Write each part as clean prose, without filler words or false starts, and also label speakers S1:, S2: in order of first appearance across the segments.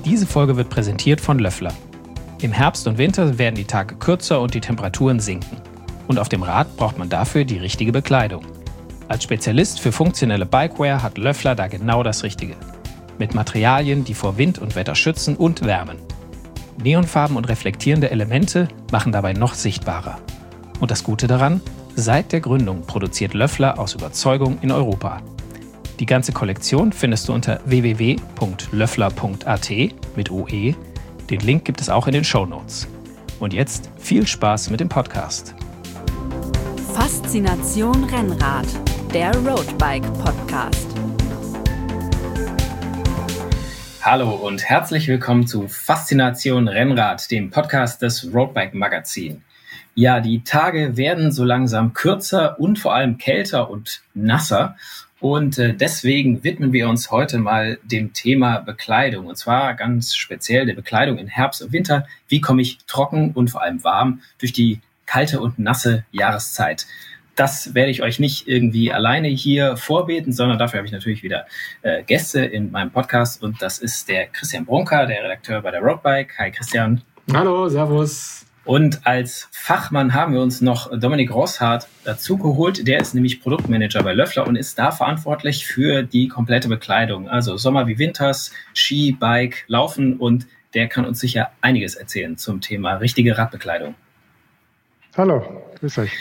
S1: Diese Folge wird präsentiert von Löffler. Im Herbst und Winter werden die Tage kürzer und die Temperaturen sinken. Und auf dem Rad braucht man dafür die richtige Bekleidung. Als Spezialist für funktionelle Bikewear hat Löffler da genau das Richtige. Mit Materialien, die vor Wind und Wetter schützen und wärmen. Neonfarben und reflektierende Elemente machen dabei noch sichtbarer. Und das Gute daran, seit der Gründung produziert Löffler aus Überzeugung in Europa. Die ganze Kollektion findest du unter www.löffler.at mit OE. Den Link gibt es auch in den Shownotes. Und jetzt viel Spaß mit dem Podcast.
S2: Faszination Rennrad, der Roadbike Podcast.
S1: Hallo und herzlich willkommen zu Faszination Rennrad, dem Podcast des Roadbike Magazin. Ja, die Tage werden so langsam kürzer und vor allem kälter und nasser. Und deswegen widmen wir uns heute mal dem Thema Bekleidung. Und zwar ganz speziell der Bekleidung in Herbst und Winter. Wie komme ich trocken und vor allem warm durch die kalte und nasse Jahreszeit? Das werde ich euch nicht irgendwie alleine hier vorbeten, sondern dafür habe ich natürlich wieder Gäste in meinem Podcast. Und das ist der Christian Brunker, der Redakteur bei der Roadbike. Hi Christian.
S3: Hallo, servus.
S1: Und als Fachmann haben wir uns noch Dominik Rosshardt dazu geholt. Der ist nämlich Produktmanager bei Löffler und ist da verantwortlich für die komplette Bekleidung. Also Sommer wie Winters, Ski, Bike, Laufen, und der kann uns sicher einiges erzählen zum Thema richtige Radbekleidung.
S3: Hallo, grüß euch.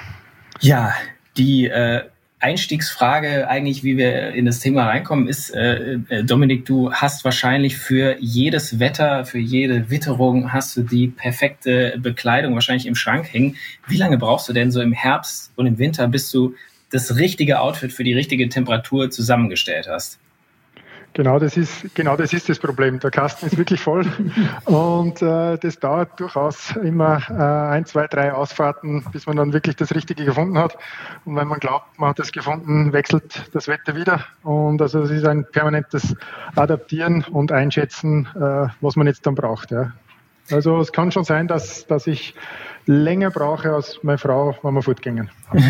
S1: Ja, die Einstiegsfrage eigentlich, wie wir in das Thema reinkommen, ist, Dominik, du hast wahrscheinlich für jedes Wetter, für jede Witterung hast du die perfekte Bekleidung wahrscheinlich im Schrank hängen. Wie lange brauchst du denn so im Herbst und im Winter, bis du das richtige Outfit für die richtige Temperatur zusammengestellt hast?
S3: Genau das ist das Problem. Der Kasten ist wirklich voll und das dauert durchaus immer 1, 2, 3 Ausfahrten, bis man dann wirklich das Richtige gefunden hat. Und wenn man glaubt, man hat das gefunden, wechselt das Wetter wieder. Und also es ist ein permanentes Adaptieren und Einschätzen, was man jetzt dann braucht. Ja. Also es kann schon sein, dass ich länger brauche als meine Frau, wenn wir fortgehen.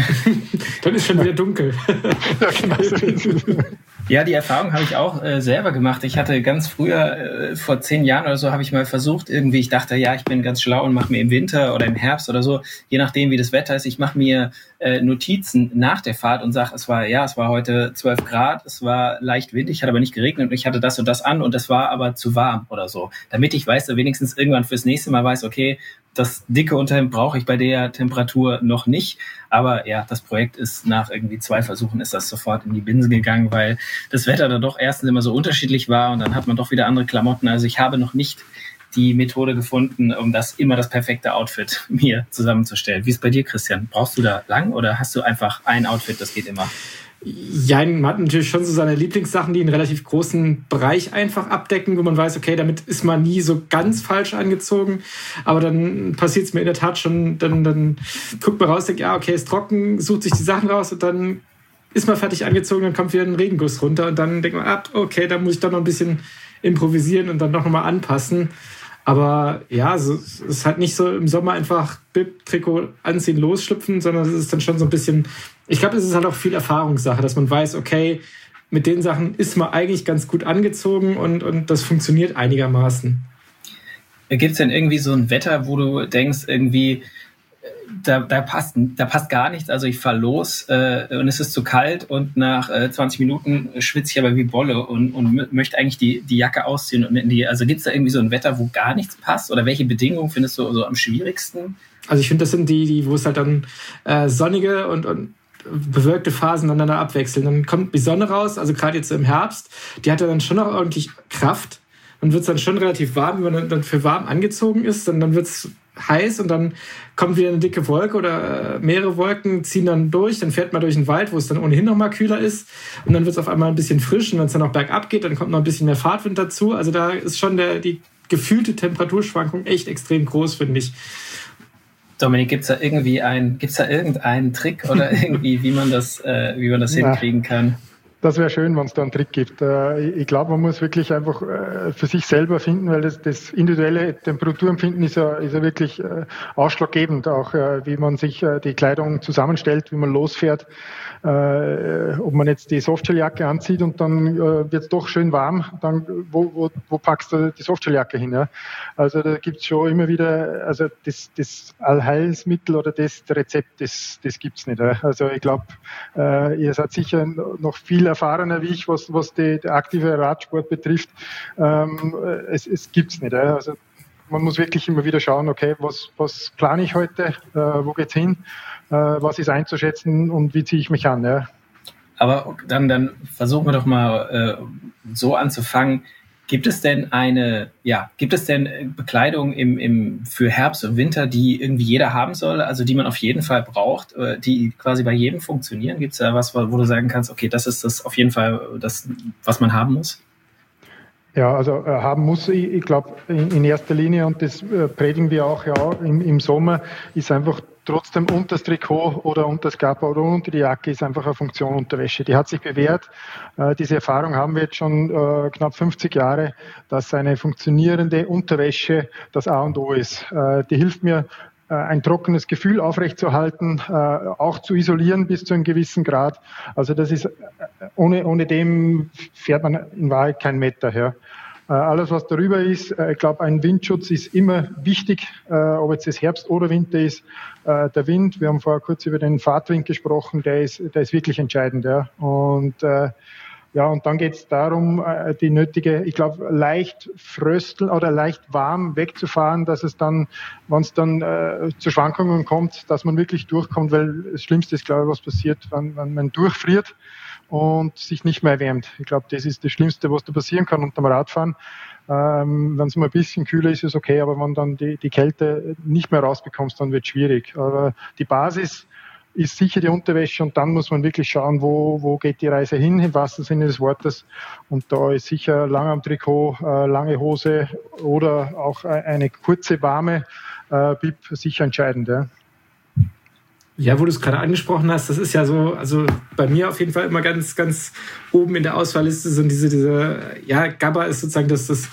S4: Dann ist schon wieder dunkel.
S3: Ja, genau so ist es.
S1: Ja, die Erfahrung habe ich auch selber gemacht. Ich hatte ganz früher, vor 10 Jahren oder so, habe ich mal versucht, irgendwie, ich dachte, ja, ich bin ganz schlau und mache mir im Winter oder im Herbst oder so, je nachdem, wie das Wetter ist, ich mache mir Notizen nach der Fahrt und sage, es war heute 12 Grad, es war leicht windig, hat aber nicht geregnet und ich hatte das und das an und es war aber zu warm oder so. Damit ich weiß, wenigstens irgendwann fürs nächste Mal weiß, okay, das dicke Unterhemd brauche ich bei der Temperatur noch nicht. Aber ja, das Projekt ist nach irgendwie 2 Versuchen ist das sofort in die Binsen gegangen, weil das Wetter dann doch erstens immer so unterschiedlich war und dann hat man doch wieder andere Klamotten. Also ich habe noch nicht die Methode gefunden, um das perfekte Outfit mir zusammenzustellen. Wie ist es bei dir, Christian? Brauchst du da lang oder hast du einfach ein Outfit, das geht immer?
S4: Ja, man hat natürlich schon so seine Lieblingssachen, die einen relativ großen Bereich einfach abdecken, wo man weiß, okay, damit ist man nie so ganz falsch angezogen, aber dann passiert es mir in der Tat schon, dann guckt man raus, denkt, ja, okay, ist trocken, sucht sich die Sachen raus und dann ist man fertig angezogen, dann kommt wieder ein Regenguss runter und dann denkt man, okay, da muss ich dann noch ein bisschen improvisieren und dann noch mal anpassen. Aber ja, es ist halt nicht so im Sommer einfach Bib, Trikot anziehen, losschlüpfen, sondern es ist dann schon so ein bisschen, ich glaube, es ist halt auch viel Erfahrungssache, dass man weiß, okay, mit den Sachen ist man eigentlich ganz gut angezogen und das funktioniert einigermaßen.
S1: Gibt es denn irgendwie so ein Wetter, wo du denkst, irgendwie, da passt gar nichts, also ich fahre los und es ist zu kalt und nach 20 Minuten schwitze ich aber wie Bolle und möchte eigentlich die Jacke ausziehen. Also gibt es da irgendwie so ein Wetter, wo gar nichts passt? Oder welche Bedingungen findest du so am schwierigsten?
S4: Also ich finde, das sind die, wo es halt dann sonnige und bewölkte Phasen aneinander abwechseln. Dann kommt die Sonne raus, also gerade jetzt im Herbst, die hat ja dann schon noch ordentlich Kraft und wird dann schon relativ warm, wenn man dann für warm angezogen ist, dann wird es heiß und dann kommt wieder eine dicke Wolke oder mehrere Wolken ziehen dann durch, dann fährt man durch den Wald, wo es dann ohnehin noch mal kühler ist und dann wird es auf einmal ein bisschen frisch und wenn es dann auch bergab geht, dann kommt noch ein bisschen mehr Fahrtwind dazu. Also da ist schon die gefühlte Temperaturschwankung echt extrem groß, finde ich.
S1: Dominik, gibt's da irgendeinen Trick oder irgendwie, wie man das hinkriegen kann?
S3: Das wäre schön, wenn es da einen Trick gibt. Ich glaube, man muss wirklich einfach für sich selber finden, weil das individuelle Temperaturempfinden ist ja wirklich ausschlaggebend, auch wie man sich die Kleidung zusammenstellt, wie man losfährt. Ob man jetzt die Softshelljacke anzieht und dann wird es doch schön warm, dann wo packst du die Softshelljacke hin? Ja? Also da gibt es schon immer wieder, also das Allheilsmittel oder das Rezept, das gibt's nicht. Ja? Also ich glaube, ihr seid sicher noch viel erfahrener wie ich, was der aktive Radsport betrifft. Es gibt's nicht. Ja? Also man muss wirklich immer wieder schauen, okay, was plane ich heute, wo geht's hin, was ist einzuschätzen und wie ziehe ich mich an. Ja?
S1: Aber dann versuchen wir doch mal so anzufangen. Gibt es denn Bekleidung für Herbst und Winter, die irgendwie jeder haben soll, also die man auf jeden Fall braucht, die quasi bei jedem funktionieren? Gibt es da was, wo du sagen kannst, okay, das ist das auf jeden Fall das, was man haben muss?
S3: Ja, also haben muss, ich glaube, in erster Linie, und das predigen wir auch ja im Sommer, ist einfach trotzdem unter das Trikot oder unter das Kappa oder unter die Jacke ist einfach eine Funktion Unterwäsche. Die hat sich bewährt. Diese Erfahrung haben wir jetzt schon knapp 50 Jahre, dass eine funktionierende Unterwäsche das A und O ist. Die hilft mir, ein trockenes Gefühl aufrechtzuerhalten, auch zu isolieren bis zu einem gewissen Grad. Also das ist, ohne dem fährt man in Wahrheit keinen Meter her. Alles, was darüber ist, ich glaube, ein Windschutz ist immer wichtig, ob jetzt das Herbst oder Winter ist. Der Wind, wir haben vorher kurz über den Fahrtwind gesprochen, der ist wirklich entscheidend. Ja. Und dann geht es darum, die nötige, ich glaube, leicht frösteln oder leicht warm wegzufahren, dass es dann, wenn es dann zu Schwankungen kommt, dass man wirklich durchkommt, weil das Schlimmste ist, glaube ich, was passiert, wenn man durchfriert und sich nicht mehr erwärmt. Ich glaube, das ist das Schlimmste, was da passieren kann unterm Radfahren. Wenn es mal ein bisschen kühler ist, ist es okay, aber wenn dann die Kälte nicht mehr rausbekommst, dann wird es schwierig. Aber die Basis ist sicher die Unterwäsche und dann muss man wirklich schauen, wo geht die Reise hin, im wahrsten Sinne des Wortes. Und da ist sicher lang am Trikot, lange Hose oder auch eine kurze, warme Bib sicher entscheidend. Ja.
S4: Ja, wo du es gerade angesprochen hast, das ist ja so, also bei mir auf jeden Fall immer ganz, ganz oben in der Auswahlliste sind Gabba ist sozusagen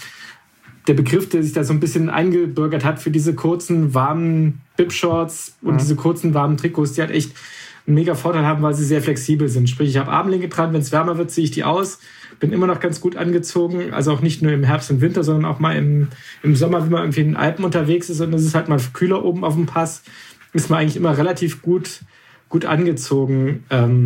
S4: der Begriff, der sich da so ein bisschen eingebürgert hat für diese kurzen, warmen Bib-Shorts und diese kurzen, warmen Trikots, die halt echt einen mega Vorteil haben, weil sie sehr flexibel sind. Sprich, ich habe Armlinge dran, wenn es wärmer wird, ziehe ich die aus, bin immer noch ganz gut angezogen, also auch nicht nur im Herbst und Winter, sondern auch mal im Sommer, wenn man irgendwie in den Alpen unterwegs ist und es ist halt mal kühler oben auf dem Pass, ist man eigentlich immer relativ gut angezogen.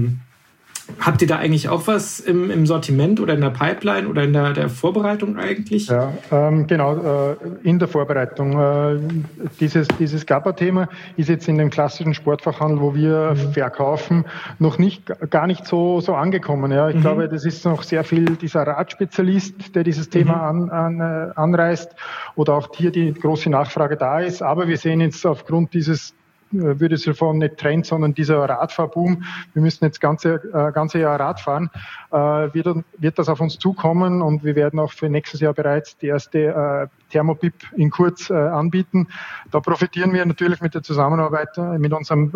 S4: Habt ihr da eigentlich auch was im Sortiment oder in der Pipeline oder in der Vorbereitung eigentlich?
S3: Ja, genau, in der Vorbereitung. Dieses Gabba-Thema ist jetzt in dem klassischen Sportfachhandel, wo wir verkaufen, noch gar nicht so angekommen. Ja. Ich glaube, das ist noch sehr viel dieser Radspezialist, der dieses Thema anreißt oder auch hier die große Nachfrage da ist. Aber wir sehen jetzt aufgrund dieses würde es davon nicht Trend, sondern dieser Radfahrboom, wir müssen jetzt ganze Jahr Rad fahren, wird das auf uns zukommen und wir werden auch für nächstes Jahr bereits die erste Thermobib in kurz anbieten. Da profitieren wir natürlich mit der Zusammenarbeit mit unserem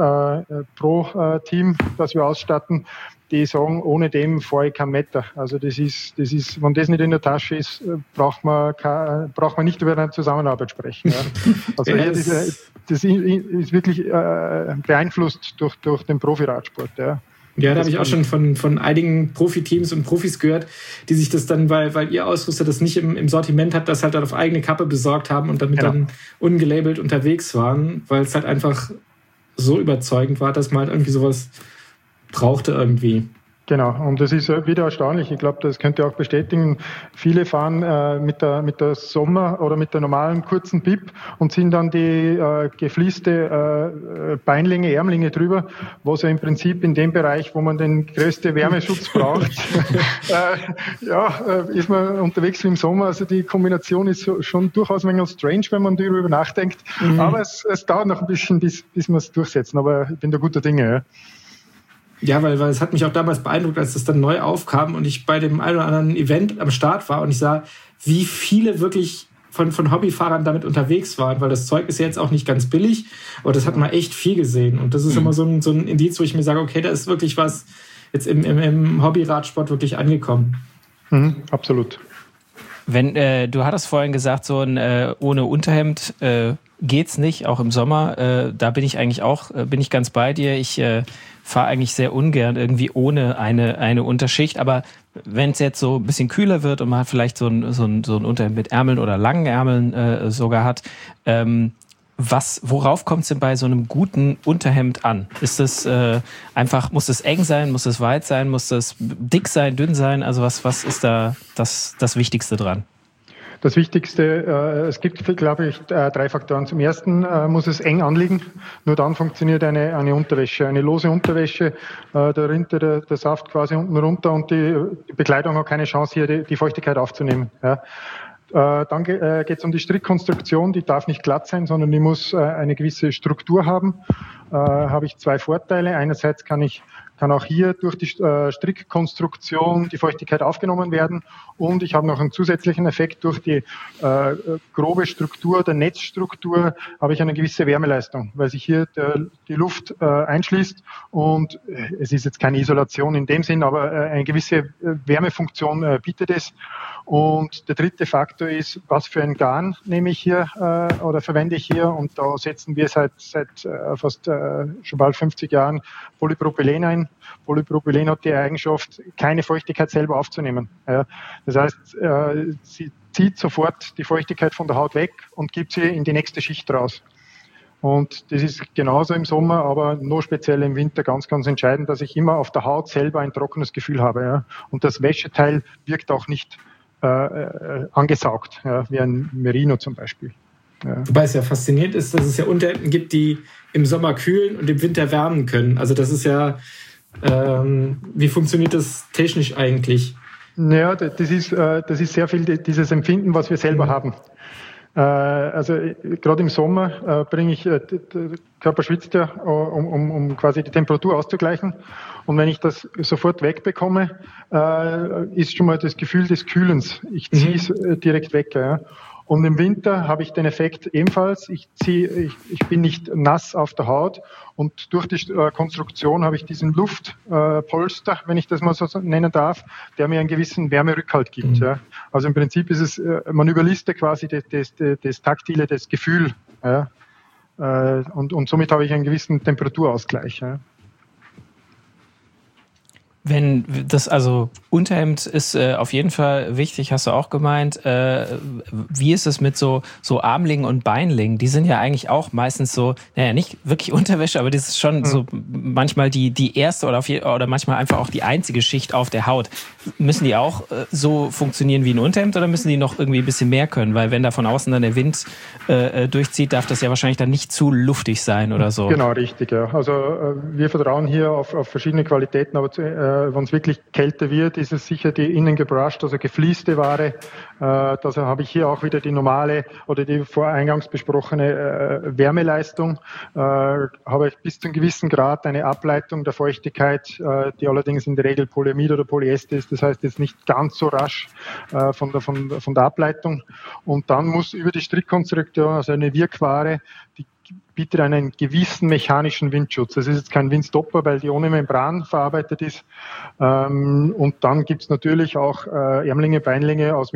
S3: Pro-Team, das wir ausstatten. Die sagen, ohne dem fahre ich keinen Meter. Also das ist, wenn das nicht in der Tasche ist, braucht man nicht über eine Zusammenarbeit sprechen. Ja. Also das ist wirklich beeinflusst durch den Profiradsport. Ja.
S4: Ja, da habe ich auch schon von einigen Profiteams und Profis gehört, die sich das dann, weil ihr Ausrüster das nicht im Sortiment hat, das halt dann auf eigene Kappe besorgt haben und damit dann ungelabelt unterwegs waren, weil es halt einfach so überzeugend war, dass man halt irgendwie sowas brauchte irgendwie.
S3: Genau, und das ist wieder erstaunlich. Ich glaube, das könnt ihr auch bestätigen. Viele fahren mit der Sommer- oder mit der normalen kurzen Bib und ziehen dann die gefließte Beinlinge, Ärmlinge drüber, was ja im Prinzip in dem Bereich, wo man den größten Wärmeschutz braucht, ist man unterwegs wie im Sommer. Also die Kombination ist schon durchaus ein wenig strange, wenn man darüber nachdenkt. Aber es dauert noch ein bisschen, bis wir es durchsetzen. Aber ich bin da guter Dinge. Ja.
S4: Ja, weil es hat mich auch damals beeindruckt, als das dann neu aufkam und ich bei dem einen oder anderen Event am Start war und ich sah, wie viele wirklich von Hobbyfahrern damit unterwegs waren, weil das Zeug ist ja jetzt auch nicht ganz billig, aber das hat man echt viel gesehen und das ist immer so ein Indiz, wo ich mir sage, okay, da ist wirklich was jetzt im Hobbyradsport wirklich angekommen.
S3: Absolut.
S1: Du hattest vorhin gesagt, so ein ohne Unterhemd geht's nicht, auch im Sommer. Da bin ich ganz bei dir. Ich fahre eigentlich sehr ungern irgendwie ohne eine Unterschicht. Aber wenn es jetzt so ein bisschen kühler wird und man hat vielleicht so ein Unterhemd mit Ärmeln oder langen Ärmeln sogar hat, worauf kommt es denn bei so einem guten Unterhemd an? Ist das einfach, muss es eng sein, muss es weit sein, muss das dick sein, dünn sein? Also was ist da das Wichtigste dran?
S3: Das Wichtigste, es gibt, glaube ich, 3 Faktoren. Zum ersten muss es eng anliegen. Nur dann funktioniert eine Unterwäsche. Eine lose Unterwäsche, da rinnt der Saft quasi unten runter und die Bekleidung hat keine Chance, hier die Feuchtigkeit aufzunehmen. Ja. Dann geht es um die Strickkonstruktion. Die darf nicht glatt sein, sondern die muss eine gewisse Struktur haben. Habe ich 2 Vorteile. Einerseits kann auch hier durch die Strickkonstruktion die Feuchtigkeit aufgenommen werden und ich habe noch einen zusätzlichen Effekt durch die grobe Struktur, der Netzstruktur, habe ich eine gewisse Wärmeleistung, weil sich hier die Luft einschließt und es ist jetzt keine Isolation in dem Sinn, aber eine gewisse Wärmefunktion bietet es. Und der dritte Faktor ist, was für ein Garn nehme ich hier oder verwende ich hier und da setzen wir seit fast schon bald 50 Jahren Polypropylen ein. Polypropylen hat die Eigenschaft, keine Feuchtigkeit selber aufzunehmen. Ja. Das heißt, sie zieht sofort die Feuchtigkeit von der Haut weg und gibt sie in die nächste Schicht raus. Und das ist genauso im Sommer, aber nur speziell im Winter ganz, ganz entscheidend, dass ich immer auf der Haut selber ein trockenes Gefühl habe. Ja. Und das Wäscheteil wirkt auch nicht angesaugt, ja, wie ein Merino zum Beispiel. Ja.
S4: Wobei es ja faszinierend ist, dass es ja Unterhemden gibt, die im Sommer kühlen und im Winter wärmen können. Also das ist ja, wie funktioniert das technisch eigentlich?
S3: Ja, das ist sehr viel dieses Empfinden, was wir selber haben. Also gerade im Sommer bringe ich, der Körper schwitzt ja, um quasi die Temperatur auszugleichen. Und wenn ich das sofort wegbekomme, ist schon mal das Gefühl des Kühlens. Ich ziehe es direkt weg. Ja. Und im Winter habe ich den Effekt ebenfalls. Ich bin nicht nass auf der Haut und durch die Konstruktion habe ich diesen Luftpolster, wenn ich das mal so nennen darf, der mir einen gewissen Wärmerückhalt gibt. Ja. Also im Prinzip ist es, man überlistet quasi das Taktile, das Gefühl. Ja. Und somit habe ich einen gewissen Temperaturausgleich. Ja.
S1: Wenn das, also Unterhemd ist auf jeden Fall wichtig, hast du auch gemeint. Wie ist es mit so Armlingen und Beinlingen? Die sind ja eigentlich auch meistens so, naja, nicht wirklich Unterwäsche, aber das ist schon so manchmal die erste oder manchmal einfach auch die einzige Schicht auf der Haut. Müssen die auch so funktionieren wie ein Unterhemd oder müssen die noch irgendwie ein bisschen mehr können? Weil wenn da von außen dann der Wind durchzieht, darf das ja wahrscheinlich dann nicht zu luftig sein oder so.
S3: Genau, richtig, ja. Also wir vertrauen hier auf verschiedene Qualitäten, aber wenn es wirklich kälter wird, ist es sicher die innen gebrushed, also gefließte Ware. Also habe ich hier auch wieder die normale oder die voreingangs besprochene Wärmeleistung. Habe ich bis zu einem gewissen Grad eine Ableitung der Feuchtigkeit, die allerdings in der Regel Polyamid oder Polyester ist. Das heißt jetzt nicht ganz so rasch von der Ableitung. Und dann muss über die Strickkonstruktion, also eine Wirkware, die bietet einen gewissen mechanischen Windschutz. Das ist jetzt kein Windstopper, weil die ohne Membran verarbeitet ist. Und dann gibt es natürlich auch Ärmlinge, Beinlinge aus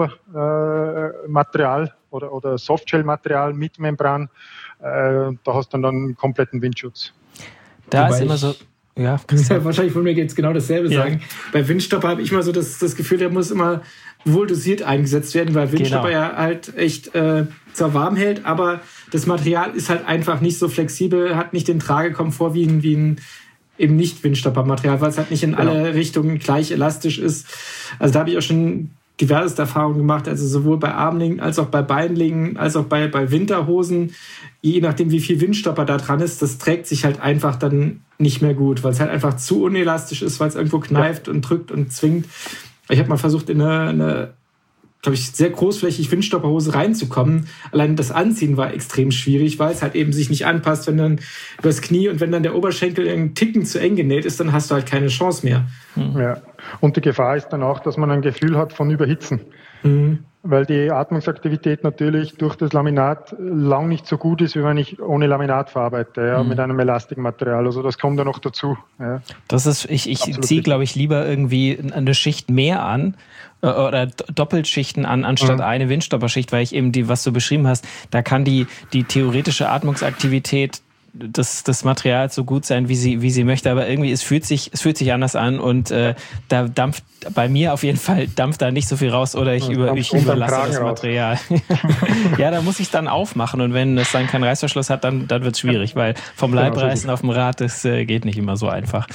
S3: Windstopper-Material oder Softshell-Material mit Membran. Da hast du dann einen kompletten Windschutz.
S1: Da ist immer so... Ja,
S4: wahrscheinlich von mir jetzt genau dasselbe sagen. Bei Windstopper habe ich immer so das Gefühl, der muss immer wohl dosiert eingesetzt werden, weil Windstopper ja halt echt zwar warm hält, aber das Material ist halt einfach nicht so flexibel, hat nicht den Tragekomfort wie ein eben nicht Windstopper-Material, weil es halt nicht in alle Richtungen gleich elastisch ist. Also da habe ich auch schon diverse Erfahrungen gemacht, also sowohl bei Armlingen als auch bei Beinlingen, als auch bei Winterhosen. Je nachdem, wie viel Windstopper da dran ist, das trägt sich halt einfach dann nicht mehr gut, weil es halt einfach zu unelastisch ist, weil es irgendwo kneift und drückt und zwingt. Ich habe mal versucht, in eine glaube ich, sehr großflächig Windstopperhose reinzukommen. Allein das Anziehen war extrem schwierig, weil es halt eben sich nicht anpasst, wenn dann übers Knie und wenn dann der Oberschenkel einen Ticken zu eng genäht ist, dann hast du halt keine Chance mehr.
S3: Ja. Und die Gefahr ist dann auch, dass man ein Gefühl hat von Überhitzen. weil die Atmungsaktivität natürlich durch das Laminat lang nicht so gut ist, wie wenn ich ohne Laminat verarbeite, mit einem Elastikmaterial. Also das kommt da noch dazu. Ja.
S1: Das ist, ich ziehe, glaube ich, lieber irgendwie eine Schicht mehr an oder Doppelschichten an, anstatt eine Windstopperschicht, weil ich eben was du beschrieben hast, da kann die theoretische Atmungsaktivität des Materials so gut sein, wie sie möchte, aber irgendwie es fühlt sich anders an und da dampft bei mir auf jeden Fall da nicht so viel raus oder ich überlasse das Material. Ja, da muss ich dann aufmachen und wenn es dann keinen Reißverschluss hat, dann wird es schwierig, weil vom Leibreißen auf dem Rad, das geht nicht immer so einfach.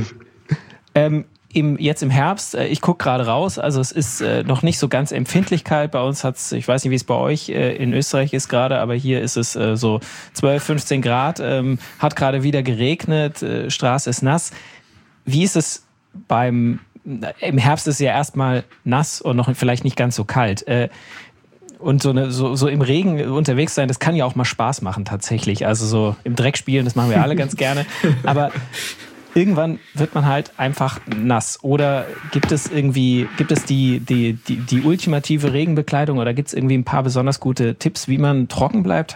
S1: Jetzt im Herbst, ich gucke gerade raus, also es ist noch nicht so ganz empfindlich kalt. Bei uns hat's, ich weiß nicht, wie es bei euch in Österreich ist gerade, aber hier ist es so 12, 15 Grad, hat gerade wieder geregnet, Straße ist nass. Wie ist es im Herbst ist es ja erstmal nass und noch vielleicht nicht ganz so kalt. Und so im Regen unterwegs sein, das kann ja auch mal Spaß machen tatsächlich. Also so im Dreck spielen, das machen wir alle ganz gerne. Aber irgendwann wird man halt einfach nass. Oder gibt es die ultimative Regenbekleidung oder gibt es irgendwie ein paar besonders gute Tipps, wie man trocken bleibt?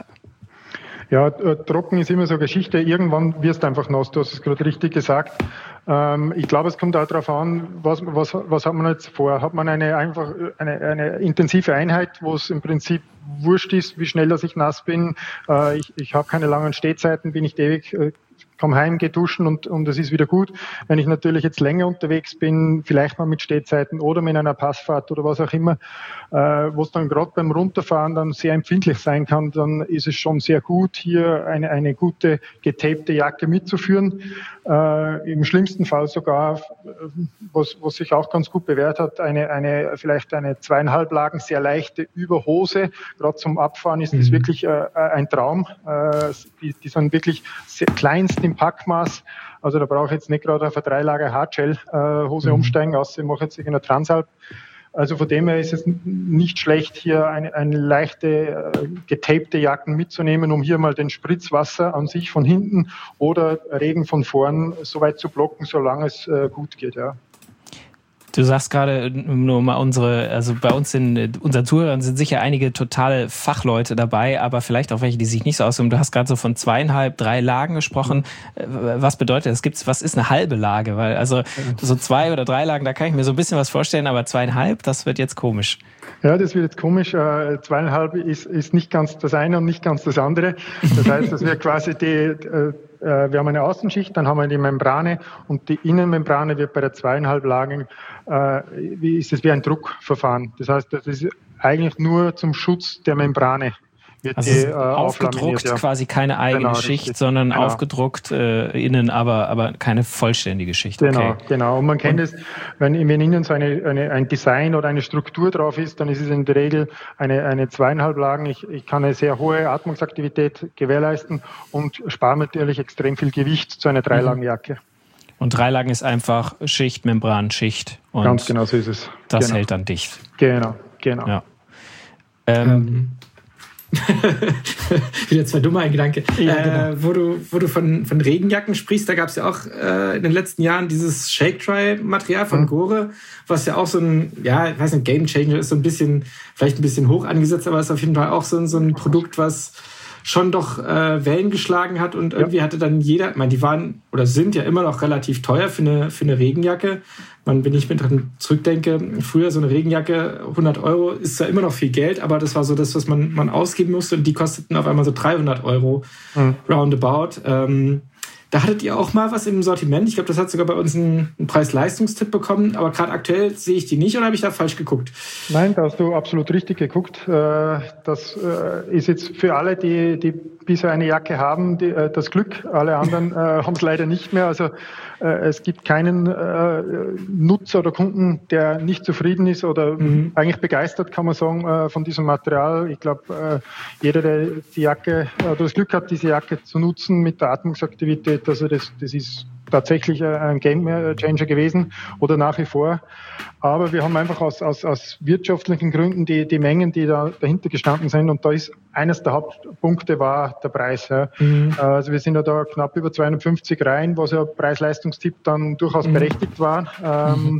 S3: Ja, trocken ist immer so eine Geschichte. Irgendwann wirst du einfach nass. Du hast es gerade richtig gesagt. Ich glaube, es kommt auch darauf an, was hat man jetzt vor? Hat man eine intensive Einheit, wo es im Prinzip wurscht ist, wie schnell dass ich nass bin. Ich habe keine langen Stehzeiten, bin nicht ewig, komme heim, gehe duschen und es ist wieder gut. Wenn ich natürlich jetzt länger unterwegs bin, vielleicht mal mit Stehzeiten oder mit einer Passfahrt oder was auch immer, wo es dann gerade beim Runterfahren dann sehr empfindlich sein kann, dann ist es schon sehr gut, hier eine gute getapte Jacke mitzuführen. Im schlimmsten Fall sogar, was sich auch ganz gut bewährt hat, vielleicht eine 2,5 Lagen sehr leichte Überhose. Gerade zum Abfahren ist das wirklich ein Traum. Die sind wirklich sehr kleinst im Packmaß. Also da brauche ich jetzt nicht gerade auf eine 3-Lager Hardshell-Hose umsteigen, außer ich mache jetzt irgendeine Transalp. Also von dem her ist es nicht schlecht, hier eine leichte, getapte Jacken mitzunehmen, um hier mal den Spritzwasser an sich von hinten oder Regen von vorn so weit zu blocken, solange es gut geht, ja.
S1: Du sagst gerade nur mal bei uns unseren Zuhörern sind sicher einige totale Fachleute dabei, aber vielleicht auch welche, die sich nicht so auskennen. Du hast gerade so von 2,5, 3 Lagen gesprochen. Was bedeutet das? Was ist eine halbe Lage? Weil also so 2 oder 3 Lagen, da kann ich mir so ein bisschen was vorstellen, aber 2,5, das wird jetzt komisch.
S3: Ja, das wird jetzt komisch. 2,5 ist nicht ganz das eine und nicht ganz das andere. Das heißt, dass wir quasi wir haben eine Außenschicht, dann haben wir die Membrane und die Innenmembrane wird bei der 2,5 Lagen, ist es wie ein Druckverfahren. Das heißt, das ist eigentlich nur zum Schutz der Membrane.
S1: Also aufgedruckt, quasi keine eigene Schicht, richtig, sondern aufgedruckt innen, aber keine vollständige Schicht.
S3: Genau, genau. Und man kennt es, wenn innen so ein Design oder eine Struktur drauf ist, dann ist es in der Regel eine 2,5 Lagen. Ich kann eine sehr hohe Atmungsaktivität gewährleisten und spare natürlich extrem viel Gewicht zu einer 3-Lagen-Jacke.
S1: Und 3 Lagen ist einfach Schicht, Membran, Schicht. Und
S3: ganz genau, so ist es.
S1: Das hält dann dicht.
S3: Genau.
S1: Ja.
S4: Wieder 2 dumme Gedanken.
S1: Ja, genau.
S4: Wo du von Regenjacken sprichst, da gab es ja auch in den letzten Jahren dieses Shake-Dry-Material von Gore, was ja auch so ein, ich weiß nicht, Game-Changer ist, vielleicht ein bisschen hoch angesetzt, aber ist auf jeden Fall auch so ein Produkt, was schon doch Wellen geschlagen hat und irgendwie hatte dann jeder, ich meine, die waren oder sind ja immer noch relativ teuer für eine Regenjacke. Wenn ich mir dran zurückdenke, früher so eine Regenjacke, 100 € ist zwar immer noch viel Geld, aber das war so das, was man ausgeben musste und die kosteten auf einmal so 300 € roundabout. Da hattet ihr auch mal was im Sortiment. Ich glaube, das hat sogar bei uns einen Preis-Leistungstipp bekommen. Aber gerade aktuell sehe ich die nicht oder habe ich da falsch geguckt?
S3: Nein, da hast du absolut richtig geguckt. Das ist jetzt für alle, die bisher eine Jacke haben, das Glück. Alle anderen haben es leider nicht mehr. Also es gibt keinen Nutzer oder Kunden, der nicht zufrieden ist oder eigentlich begeistert, kann man sagen, von diesem Material. Ich glaube, jeder, der die Jacke oder das Glück hat, diese Jacke zu nutzen mit der Atmungsaktivität, also das ist tatsächlich ein Game Changer gewesen oder nach wie vor. Aber wir haben einfach aus wirtschaftlichen Gründen die Mengen, die da dahinter gestanden sind. Und da ist eines der Hauptpunkte war der Preis. Ja. Also wir sind ja da knapp über 250 rein, was ja Preis-Leistungstipp dann durchaus berechtigt war.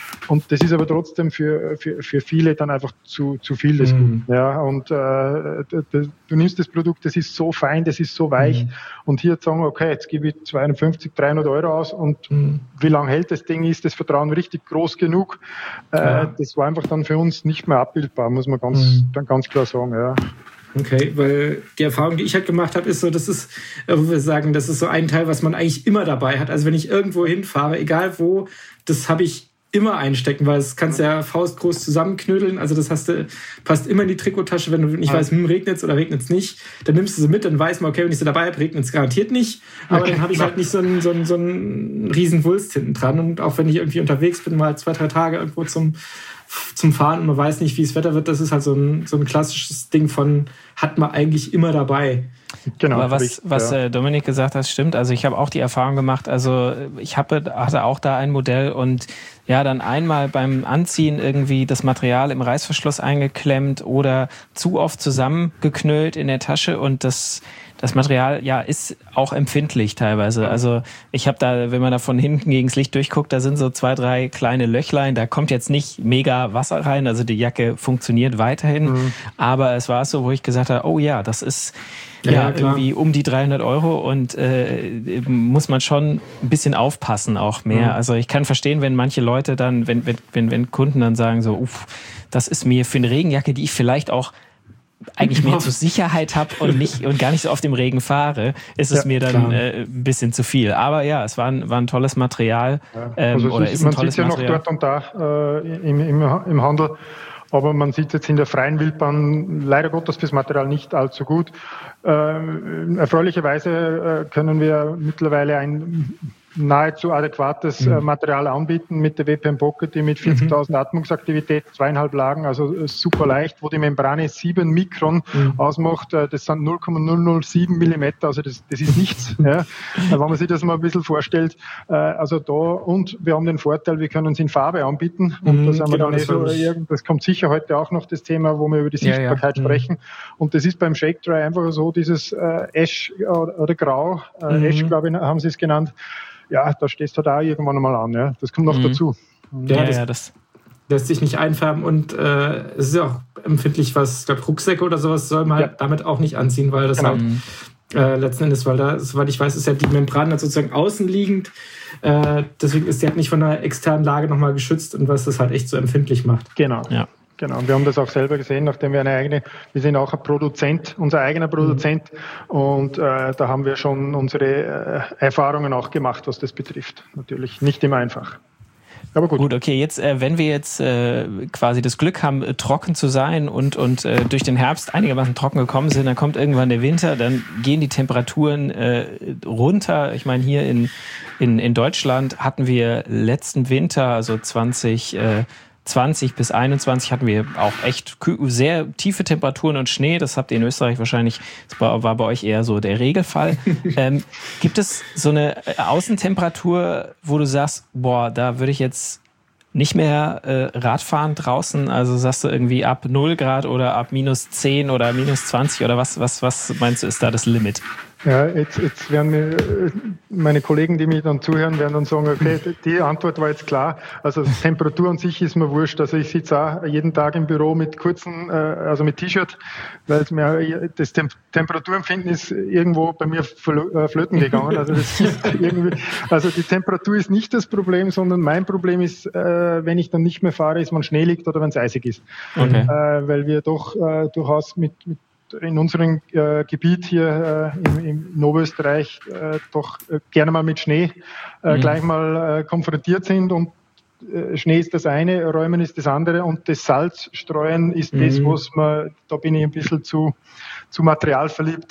S3: Und das ist aber trotzdem für viele dann einfach zu viel des Guten. Ja, und du nimmst das Produkt, das ist so fein, das ist so weich. Und hier sagen, okay, jetzt gebe ich 250, 300 Euro aus und wie lange hält das Ding, ist das Vertrauen richtig groß genug? Das war einfach dann für uns nicht mehr abbildbar, muss man ganz klar sagen. Ja.
S4: Okay, weil die Erfahrung, die ich halt gemacht habe, ist so, das ist, wo wir sagen, das ist so ein Teil, was man eigentlich immer dabei hat. Also wenn ich irgendwo hinfahre, egal wo, das habe ich immer einstecken, weil es kannst ja faustgroß zusammenknödeln. Also das passt immer in die Trikottasche, wenn du nicht weißt, regnet es oder regnet es nicht. Dann nimmst du sie mit, dann weiß man, okay, wenn ich sie dabei habe, regnet es garantiert nicht. Aber dann habe ich halt nicht so einen riesen Wulst hinten dran. Und auch wenn ich irgendwie unterwegs bin, mal 2-3 Tage irgendwo zum Fahren und man weiß nicht, wie das Wetter wird, das ist halt so ein klassisches Ding von, hat man eigentlich immer dabei.
S1: Genau. Aber was Dominik gesagt hat, stimmt. Also ich habe auch die Erfahrung gemacht, also ich hatte auch da ein Modell und ja, dann einmal beim Anziehen irgendwie das Material im Reißverschluss eingeklemmt oder zu oft zusammengeknüllt in der Tasche und das Material, ja, ist auch empfindlich teilweise. Also ich habe da, wenn man da von hinten gegens Licht durchguckt, da sind so 2-3 kleine Löchlein, da kommt jetzt nicht mega Wasser rein, also die Jacke funktioniert weiterhin, aber es war so, wo ich gesagt habe, oh ja, das ist ja irgendwie um die 300 Euro und muss man schon ein bisschen aufpassen auch mehr. Also ich kann verstehen, wenn manche Leute dann, wenn Kunden dann sagen so, das ist mir für eine Regenjacke, die ich vielleicht auch eigentlich mehr zur Sicherheit habe und gar nicht so auf dem Regen fahre, ist es mir dann ein bisschen zu viel. Aber ja, es war ein tolles Material.
S3: Man sieht es ja noch dort und da im Handel. Aber man sieht jetzt in der freien Wildbahn leider Gottes fürs Material nicht allzu gut. Erfreulicherweise können wir mittlerweile ein nahezu adäquates Material anbieten mit der WPM Pocket, die mit 40.000 Atmungsaktivität, 2,5 Lagen, also super leicht, wo die Membrane 7 Mikron ausmacht. Das sind 0,007 Millimeter, also das ist nichts. Ja. Wenn man sich das mal ein bisschen vorstellt, also da, und wir haben den Vorteil, wir können es in Farbe anbieten. Und das haben wir dann das kommt sicher heute auch noch das Thema, wo wir über die Sichtbarkeit sprechen. Und das ist beim Shake Dry einfach so, dieses Ash oder Grau, Ash, glaube ich, haben sie es genannt. Ja, da stehst du da irgendwann mal an. Ja. Das kommt noch dazu.
S4: Das lässt sich nicht einfärben und es ist ja auch empfindlich, was, ich glaube, Rucksäcke oder sowas soll man halt damit auch nicht anziehen, weil das halt letzten Endes, weil da, soweit ich weiß, ist ja die Membran halt sozusagen außen liegend. Deswegen ist die halt nicht von einer externen Lage nochmal geschützt und was das halt echt so empfindlich macht.
S3: Genau. Ja. Genau, und wir haben das auch selber gesehen, nachdem wir wir sind auch ein Produzent, unser eigener Produzent, und da haben wir schon unsere Erfahrungen auch gemacht, was das betrifft. Natürlich nicht immer einfach. Aber gut.
S1: Gut, okay, jetzt, wenn wir jetzt quasi das Glück haben, trocken zu sein und durch den Herbst einigermaßen trocken gekommen sind, dann kommt irgendwann der Winter, dann gehen die Temperaturen runter. Ich meine, hier in Deutschland hatten wir letzten Winter, also 20 bis 21 hatten wir auch echt sehr tiefe Temperaturen und Schnee. Das habt ihr in Österreich wahrscheinlich, das war bei euch eher so der Regelfall. Gibt es so eine Außentemperatur, wo du sagst, boah, da würde ich jetzt nicht mehr Radfahren draußen? Also sagst du irgendwie ab 0 Grad oder ab -10 oder -20 oder was meinst du, ist da das Limit?
S3: Ja, jetzt werden mir meine Kollegen, die mir dann zuhören, werden dann sagen, okay, die Antwort war jetzt klar. Also Temperatur an sich ist mir wurscht. Also ich sitze auch jeden Tag im Büro mit kurzen, also mit T-Shirt, weil es mir das Temperaturempfinden ist irgendwo bei mir flöten gegangen. Also das ist irgendwie, also die Temperatur ist nicht das Problem, sondern mein Problem ist, wenn ich dann nicht mehr fahre, ist, wenn Schnee liegt oder wenn es eisig ist. Okay. Weil wir doch durchaus in unserem Gebiet hier in Oberösterreich doch gerne mal mit Schnee gleich mal konfrontiert sind, und Schnee ist das eine, Räumen ist das andere, und das Salzstreuen ist das, da bin ich ein bisschen zu materialverliebt,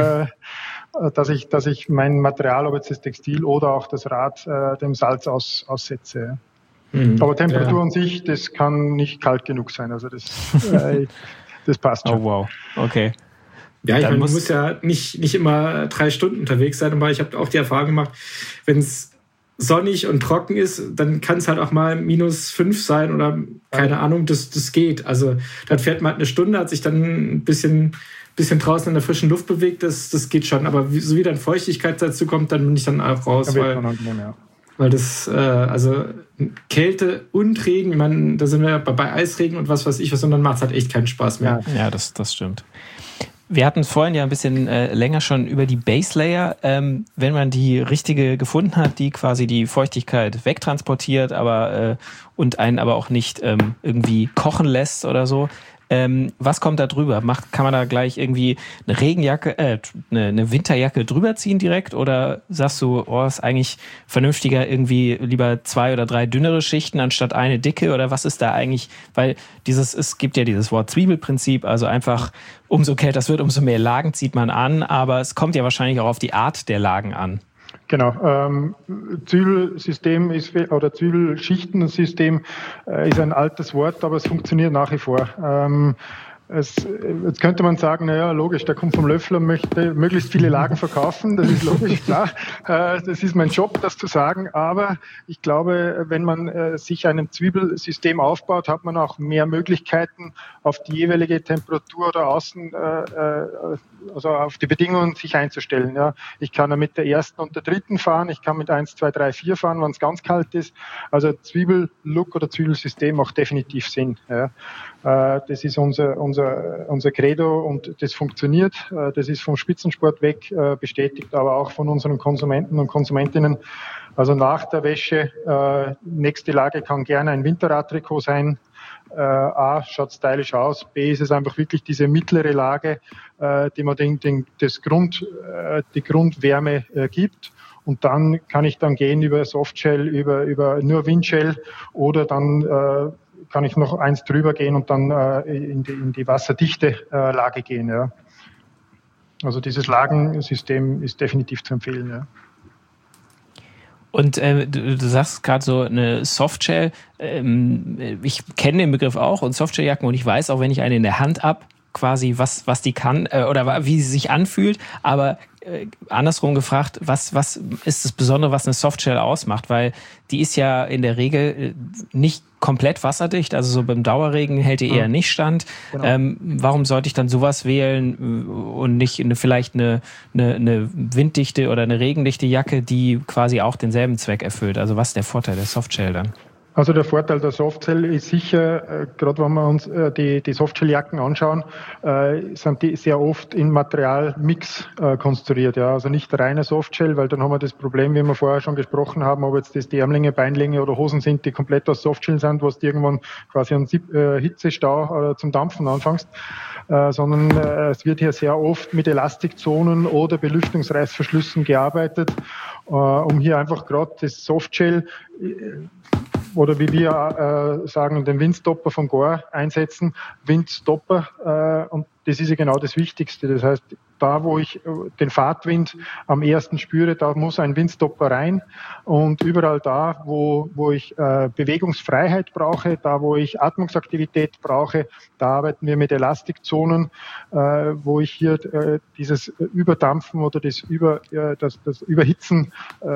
S3: dass ich mein Material, ob jetzt das Textil oder auch das Rad, dem Salz aussetze. Aber Temperatur an sich, das kann nicht kalt genug sein, also das passt schon.
S1: Oh wow, okay.
S4: Ja, ich meine, man muss ja nicht immer 3 Stunden unterwegs sein, aber ich habe auch die Erfahrung gemacht, wenn es sonnig und trocken ist, dann kann es halt auch mal -5 sein oder keine Ahnung, das geht. Also dann fährt man halt 1 Stunde, hat sich dann ein bisschen draußen in der frischen Luft bewegt, das geht schon. Aber so wie dann Feuchtigkeit dazu kommt, dann bin ich dann auch raus. Weil das, also Kälte und Regen, ich meine, da sind wir bei Eisregen und was weiß ich was, und dann macht es halt echt keinen Spaß mehr.
S5: Ja, das stimmt. Wir hatten vorhin ja ein bisschen länger schon über die Base Layer. Wenn man die richtige gefunden hat, die quasi die Feuchtigkeit wegtransportiert, und einen aber auch nicht irgendwie kochen lässt oder so. Was kommt da drüber? Kann man da gleich irgendwie eine Regenjacke, eine Winterjacke drüber ziehen direkt? Oder sagst du, ist eigentlich vernünftiger, irgendwie lieber 2 oder 3 dünnere Schichten anstatt eine dicke? Oder was ist da eigentlich? Weil es gibt ja dieses Wort Zwiebelprinzip, also einfach umso kälter es wird, umso mehr Lagen zieht man an. Aber es kommt ja wahrscheinlich auch auf die Art der Lagen an.
S3: Genau. Zwiebelsystem oder Zwiebelschichtensystem ist ein altes Wort, aber es funktioniert nach wie vor. Jetzt könnte man sagen, naja, logisch, der kommt vom Löffel und möchte möglichst viele Lagen verkaufen. Das ist logisch, klar. Das ist mein Job, das zu sagen. Aber ich glaube, wenn man sich ein Zwiebelsystem aufbaut, hat man auch mehr Möglichkeiten, auf die jeweilige Temperatur oder also auf die Bedingungen sich einzustellen. Ja. Ich kann mit der ersten und der dritten fahren. Ich kann mit 1, 2, 3, 4 fahren, wenn es ganz kalt ist. Also Zwiebellook oder Zwiebelsystem macht definitiv Sinn. Ja. Das ist unser Credo und das funktioniert. Das ist vom Spitzensport weg bestätigt, aber auch von unseren Konsumenten und Konsumentinnen. Also nach der Wäsche, nächste Lage kann gerne ein Winterradtrikot sein. A, schaut stylisch aus. B, ist es einfach wirklich diese mittlere Lage, die man die Grundwärme gibt. Und dann kann ich dann gehen über Softshell, über nur Windshell oder dann kann ich noch eins drüber gehen und dann in die wasserdichte Lage gehen. Ja. Also dieses Lagensystem ist definitiv zu empfehlen. Ja.
S5: Und du sagst gerade so eine Softshell, ich kenne den Begriff auch und Softshelljacken und ich weiß auch, wenn ich eine in der Hand habe, quasi was die kann oder wie sie sich anfühlt, aber andersrum gefragt, was ist das Besondere, was eine Softshell ausmacht? Weil die ist ja in der Regel nicht komplett wasserdicht, also so beim Dauerregen hält die eher nicht stand. Genau. Warum sollte ich dann sowas wählen und nicht vielleicht eine winddichte oder eine regendichte Jacke, die quasi auch denselben Zweck erfüllt? Also was ist der Vorteil der Softshell dann?
S3: Also der Vorteil der Softshell ist sicher, gerade wenn wir uns die Softshelljacken anschauen, sind die sehr oft in Materialmix konstruiert. Ja, also nicht reine Softshell, weil dann haben wir das Problem, wie wir vorher schon gesprochen haben, ob jetzt das die Ärmlinge, Beinlinge oder Hosen sind, die komplett aus Softshell sind, was du irgendwann quasi einen Hitzestau oder zum Dampfen anfängst, sondern es wird hier sehr oft mit Elastikzonen oder Belüftungsreißverschlüssen gearbeitet, um hier einfach gerade das Softshell oder wie wir sagen, den Windstopper von Gore einsetzen, Windstopper, und das ist ja genau das Wichtigste. Das heißt, da wo ich den Fahrtwind am ersten spüre, da muss ein Windstopper rein, und überall da, wo ich Bewegungsfreiheit brauche, da wo ich Atmungsaktivität brauche, da arbeiten wir mit Elastikzonen, wo ich hier dieses Überdampfen oder das Überhitzen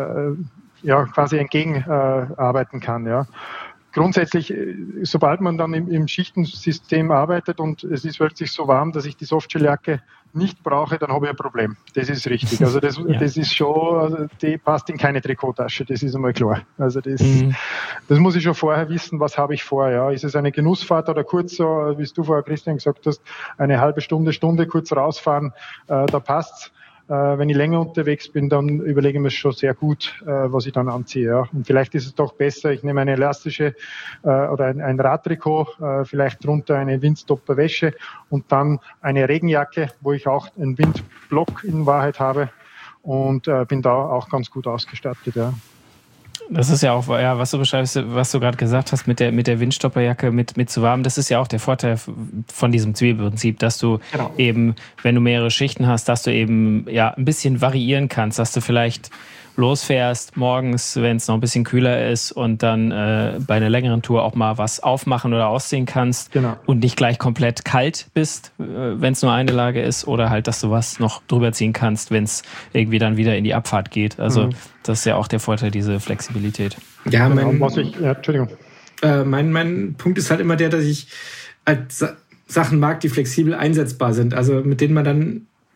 S3: quasi entgegenarbeiten kann. Ja. Grundsätzlich, sobald man dann im Schichtensystem arbeitet und es ist wirklich so warm, dass ich die Softshelljacke nicht brauche, dann habe ich ein Problem. Das ist richtig. Also das ist schon, also die passt in keine Trikottasche, das ist einmal klar. Also das muss ich schon vorher wissen, was habe ich vor. Ja. Ist es eine Genussfahrt oder kurz, so, wie du vorher, Christian, gesagt hast, eine halbe Stunde kurz rausfahren, da passt's. Wenn ich länger unterwegs bin, dann überlege ich mir schon sehr gut, was ich dann anziehe. Ja. Und vielleicht ist es doch besser, ich nehme eine elastische oder ein Radtrikot, vielleicht drunter eine Windstopper-Wäsche und dann eine Regenjacke, wo ich auch einen Windblock in Wahrheit habe, und bin da auch ganz gut ausgestattet. Ja.
S5: Das ist ja auch, ja, was du beschreibst, was du gerade gesagt hast mit der Windstopperjacke, mit zu warm, das ist ja auch der Vorteil von diesem Zwiebelprinzip, dass du eben, wenn du mehrere Schichten hast, dass du eben ein bisschen variieren kannst, dass du vielleicht losfährst morgens, wenn es noch ein bisschen kühler ist, und dann bei einer längeren Tour auch mal was aufmachen oder ausziehen kannst und nicht gleich komplett kalt bist, wenn es nur eine Lage ist, oder halt, dass du was noch drüber ziehen kannst, wenn es irgendwie dann wieder in die Abfahrt geht. Also das ist ja auch der Vorteil, diese Flexibilität.
S4: Ja, Entschuldigung. Mein Punkt ist halt immer der, dass ich halt Sachen mag, die flexibel einsetzbar sind, also mit denen man dann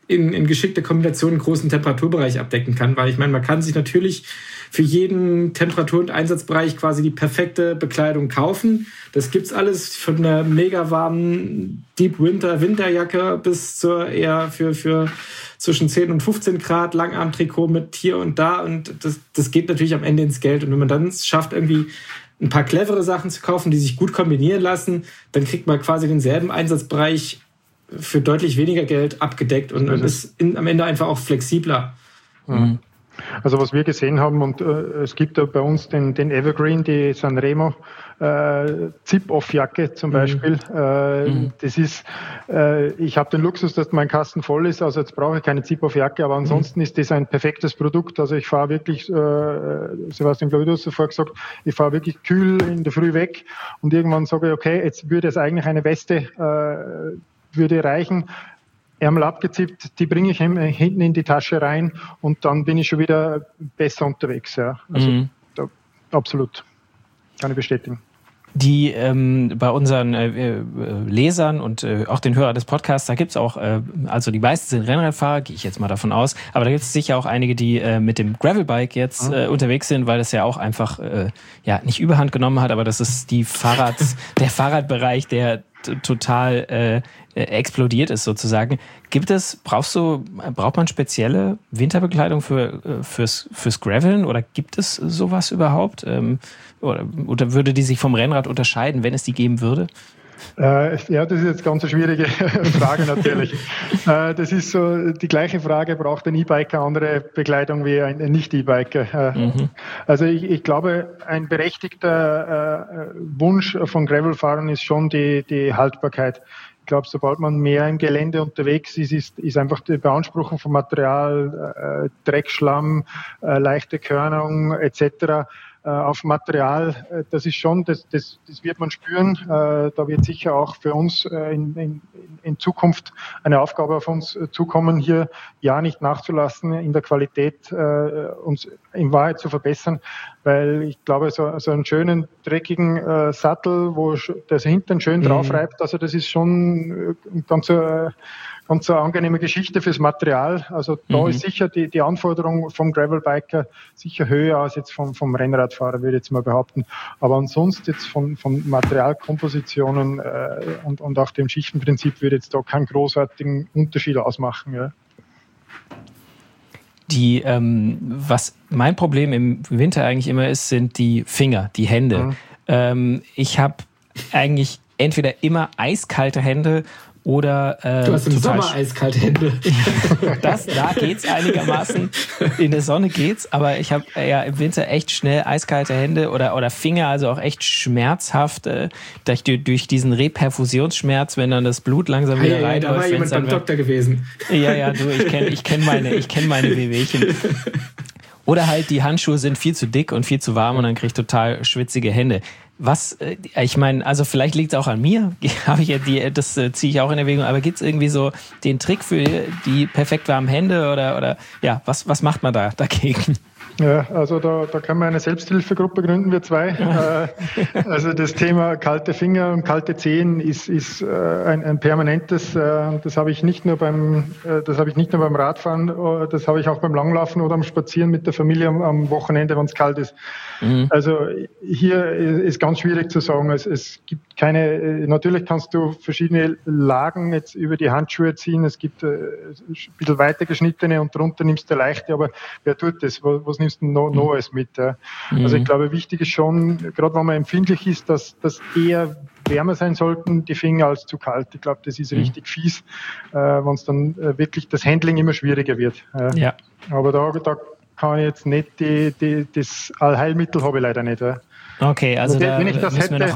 S4: in geschickter Kombination einen großen Temperaturbereich abdecken kann, weil ich meine, man kann sich natürlich für jeden Temperatur- und Einsatzbereich quasi die perfekte Bekleidung kaufen. Das gibt's alles von der mega warmen Deep Winter Winterjacke bis zur eher für zwischen 10 und 15 Grad Langarmtrikot mit hier und da, und das geht natürlich am Ende ins Geld. Und wenn man dann es schafft, irgendwie ein paar clevere Sachen zu kaufen, die sich gut kombinieren lassen, dann kriegt man quasi denselben Einsatzbereich für deutlich weniger Geld abgedeckt und ist am Ende einfach auch flexibler.
S3: Mhm. Also was wir gesehen haben, und es gibt da bei uns den Evergreen, die Sanremo Zip-Off-Jacke zum Beispiel. Das ist, ich habe den Luxus, dass mein Kasten voll ist, also jetzt brauche ich keine Zip-Off-Jacke, aber ansonsten ist das ein perfektes Produkt. Also ich fahre wirklich, Sebastian, glaube ich, du hast zuvor gesagt, ich fahre wirklich kühl in der Früh weg und irgendwann sage ich, okay, jetzt würde es eigentlich eine Weste, würde reichen. Ärmel abgezippt, die bringe ich hinten in die Tasche rein und dann bin ich schon wieder besser unterwegs. Ja. Also absolut, kann ich bestätigen.
S5: Die bei unseren Lesern und auch den Hörern des Podcasts, da gibt's auch, also die meisten sind Rennradfahrer, gehe ich jetzt mal davon aus, aber da gibt es sicher auch einige, die mit dem Gravelbike jetzt unterwegs sind, weil das ja auch einfach nicht Überhand genommen hat, aber das ist der Fahrradbereich, der total explodiert ist sozusagen. Braucht man spezielle Winterbekleidung fürs Graveln oder gibt es sowas überhaupt? Oder würde die sich vom Rennrad unterscheiden, wenn es die geben würde?
S3: Ja, das ist jetzt ganz eine schwierige Frage natürlich. Das ist so die gleiche Frage, braucht ein E-Biker andere Bekleidung wie ein Nicht-E-Biker? Also ich glaube, ein berechtigter Wunsch von Gravelfahrern ist schon die Haltbarkeit. Ich glaube, sobald man mehr im Gelände unterwegs ist einfach die Beanspruchung von Material, Dreck, Schlamm, leichte Körnung etc., auf Material, das ist schon, das wird man spüren. Da wird sicher auch für uns in Zukunft eine Aufgabe auf uns zukommen, hier ja nicht nachzulassen, in der Qualität uns in Wahrheit zu verbessern, weil ich glaube, so einen schönen, dreckigen Sattel, wo das Hintern schön drauf reibt, also das ist schon ganz eine angenehme Geschichte fürs Material. Also da ist sicher die Anforderung vom Gravelbiker sicher höher als jetzt vom Rennradfahrer, würde ich jetzt mal behaupten. Aber ansonsten jetzt von Materialkompositionen und auch dem Schichtenprinzip würde jetzt da keinen großartigen Unterschied ausmachen. Ja.
S5: Was mein Problem im Winter eigentlich immer ist, sind die Finger, die Hände. Ich habe eigentlich entweder immer eiskalte Hände oder
S4: du hast im Sommer eiskalte Hände.
S5: Da geht's einigermaßen. In der Sonne geht's, aber ich habe im Winter echt schnell eiskalte Hände oder Finger, also auch echt schmerzhaft durch diesen Reperfusionsschmerz, wenn dann das Blut langsam wieder reinläuft.
S4: Da war jemand beim Doktor gewesen.
S5: Ja, du, ich kenn meine Wehwehchen. Oder halt die Handschuhe sind viel zu dick und viel zu warm und dann krieg ich total schwitzige Hände. Ich meine, also vielleicht liegt es auch an mir, das ziehe ich auch in Erwägung, aber gibt es irgendwie so den Trick für die perfekt warmen Hände oder was macht man da dagegen?
S3: Ja, also da können wir eine Selbsthilfegruppe gründen, wir zwei. Also das Thema kalte Finger und kalte Zehen ist ein permanentes, das habe ich nicht nur beim Radfahren, das habe ich auch beim Langlaufen oder am Spazieren mit der Familie am Wochenende, wenn es kalt ist. Also hier ist ganz schwierig zu sagen. Es gibt natürlich kannst du verschiedene Lagen jetzt über die Handschuhe ziehen. Es gibt ein bisschen weiter geschnittene und drunter nimmst du leichte, aber wer tut das? Was nimmst du noch alles mit? Ja? Also ich glaube, wichtig ist schon, gerade wenn man empfindlich ist, dass eher wärmer sein sollten, die Finger, als zu kalt. Ich glaube, das ist richtig fies, wenn es dann wirklich das Handling immer schwieriger wird. Ja. Aber da kann ich jetzt nicht das Allheilmittel habe ich leider nicht. Ja.
S5: Okay, also
S3: wenn ich das hätte,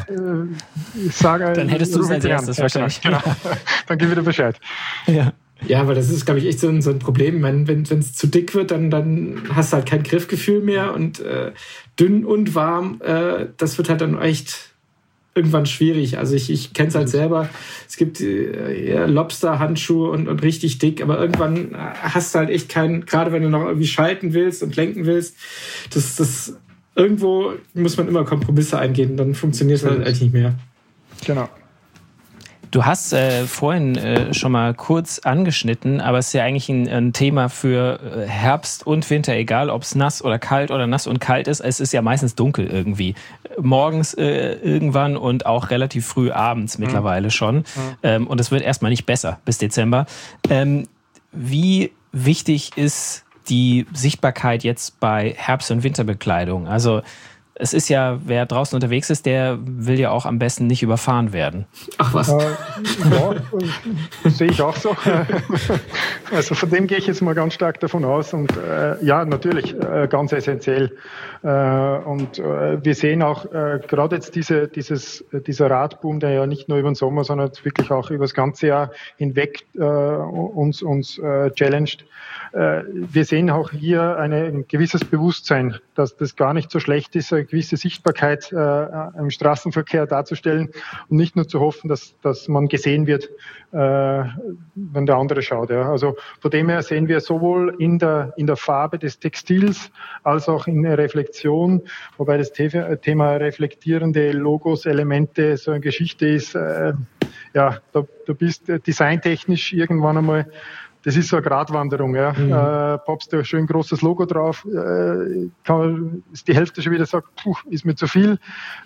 S5: dann hättest du es als erstes wahrscheinlich.
S3: Genau. Dann gib wieder Bescheid.
S4: Ja, weil das ist, glaube ich, echt so ein Problem. Wenn es zu dick wird, dann hast du halt kein Griffgefühl mehr und dünn und warm, das wird halt dann echt irgendwann schwierig. Also ich kenne es halt selber. Es gibt Lobster-Handschuhe und richtig dick, aber irgendwann hast du halt echt gerade wenn du noch irgendwie schalten willst und lenken willst, das irgendwo muss man immer Kompromisse eingehen, dann funktioniert es halt eigentlich nicht mehr.
S3: Genau.
S5: Du hast vorhin schon mal kurz angeschnitten, aber es ist ja eigentlich ein Thema für Herbst und Winter, egal ob es nass oder kalt oder nass und kalt ist. Es ist ja meistens dunkel irgendwie. Morgens irgendwann und auch relativ früh abends mittlerweile schon. Und es wird erstmal nicht besser bis Dezember. Wie wichtig ist die Sichtbarkeit jetzt bei Herbst- und Winterbekleidung? Also es ist ja, wer draußen unterwegs ist, der will ja auch am besten nicht überfahren werden.
S4: Ach was?
S3: Ja, sehe ich auch so. Also von dem gehe ich jetzt mal ganz stark davon aus. Und ja, natürlich, ganz essentiell. Und wir sehen auch gerade jetzt dieser Radboom, der ja nicht nur über den Sommer, sondern wirklich auch über das ganze Jahr hinweg uns challenged. Wir sehen auch hier ein gewisses Bewusstsein, dass das gar nicht so schlecht ist, eine gewisse Sichtbarkeit im Straßenverkehr darzustellen und nicht nur zu hoffen, dass man gesehen wird, wenn der andere schaut. Ja. Also von dem her sehen wir sowohl in der Farbe des Textils als auch in der Reflexion, wobei das Thema reflektierende Logos, Elemente so eine Geschichte ist. Ja, du bist designtechnisch irgendwann einmal. Das ist so eine Gratwanderung, ja. Poppst du ein schön großes Logo drauf, ist die Hälfte schon wieder sagt, ist mir zu viel.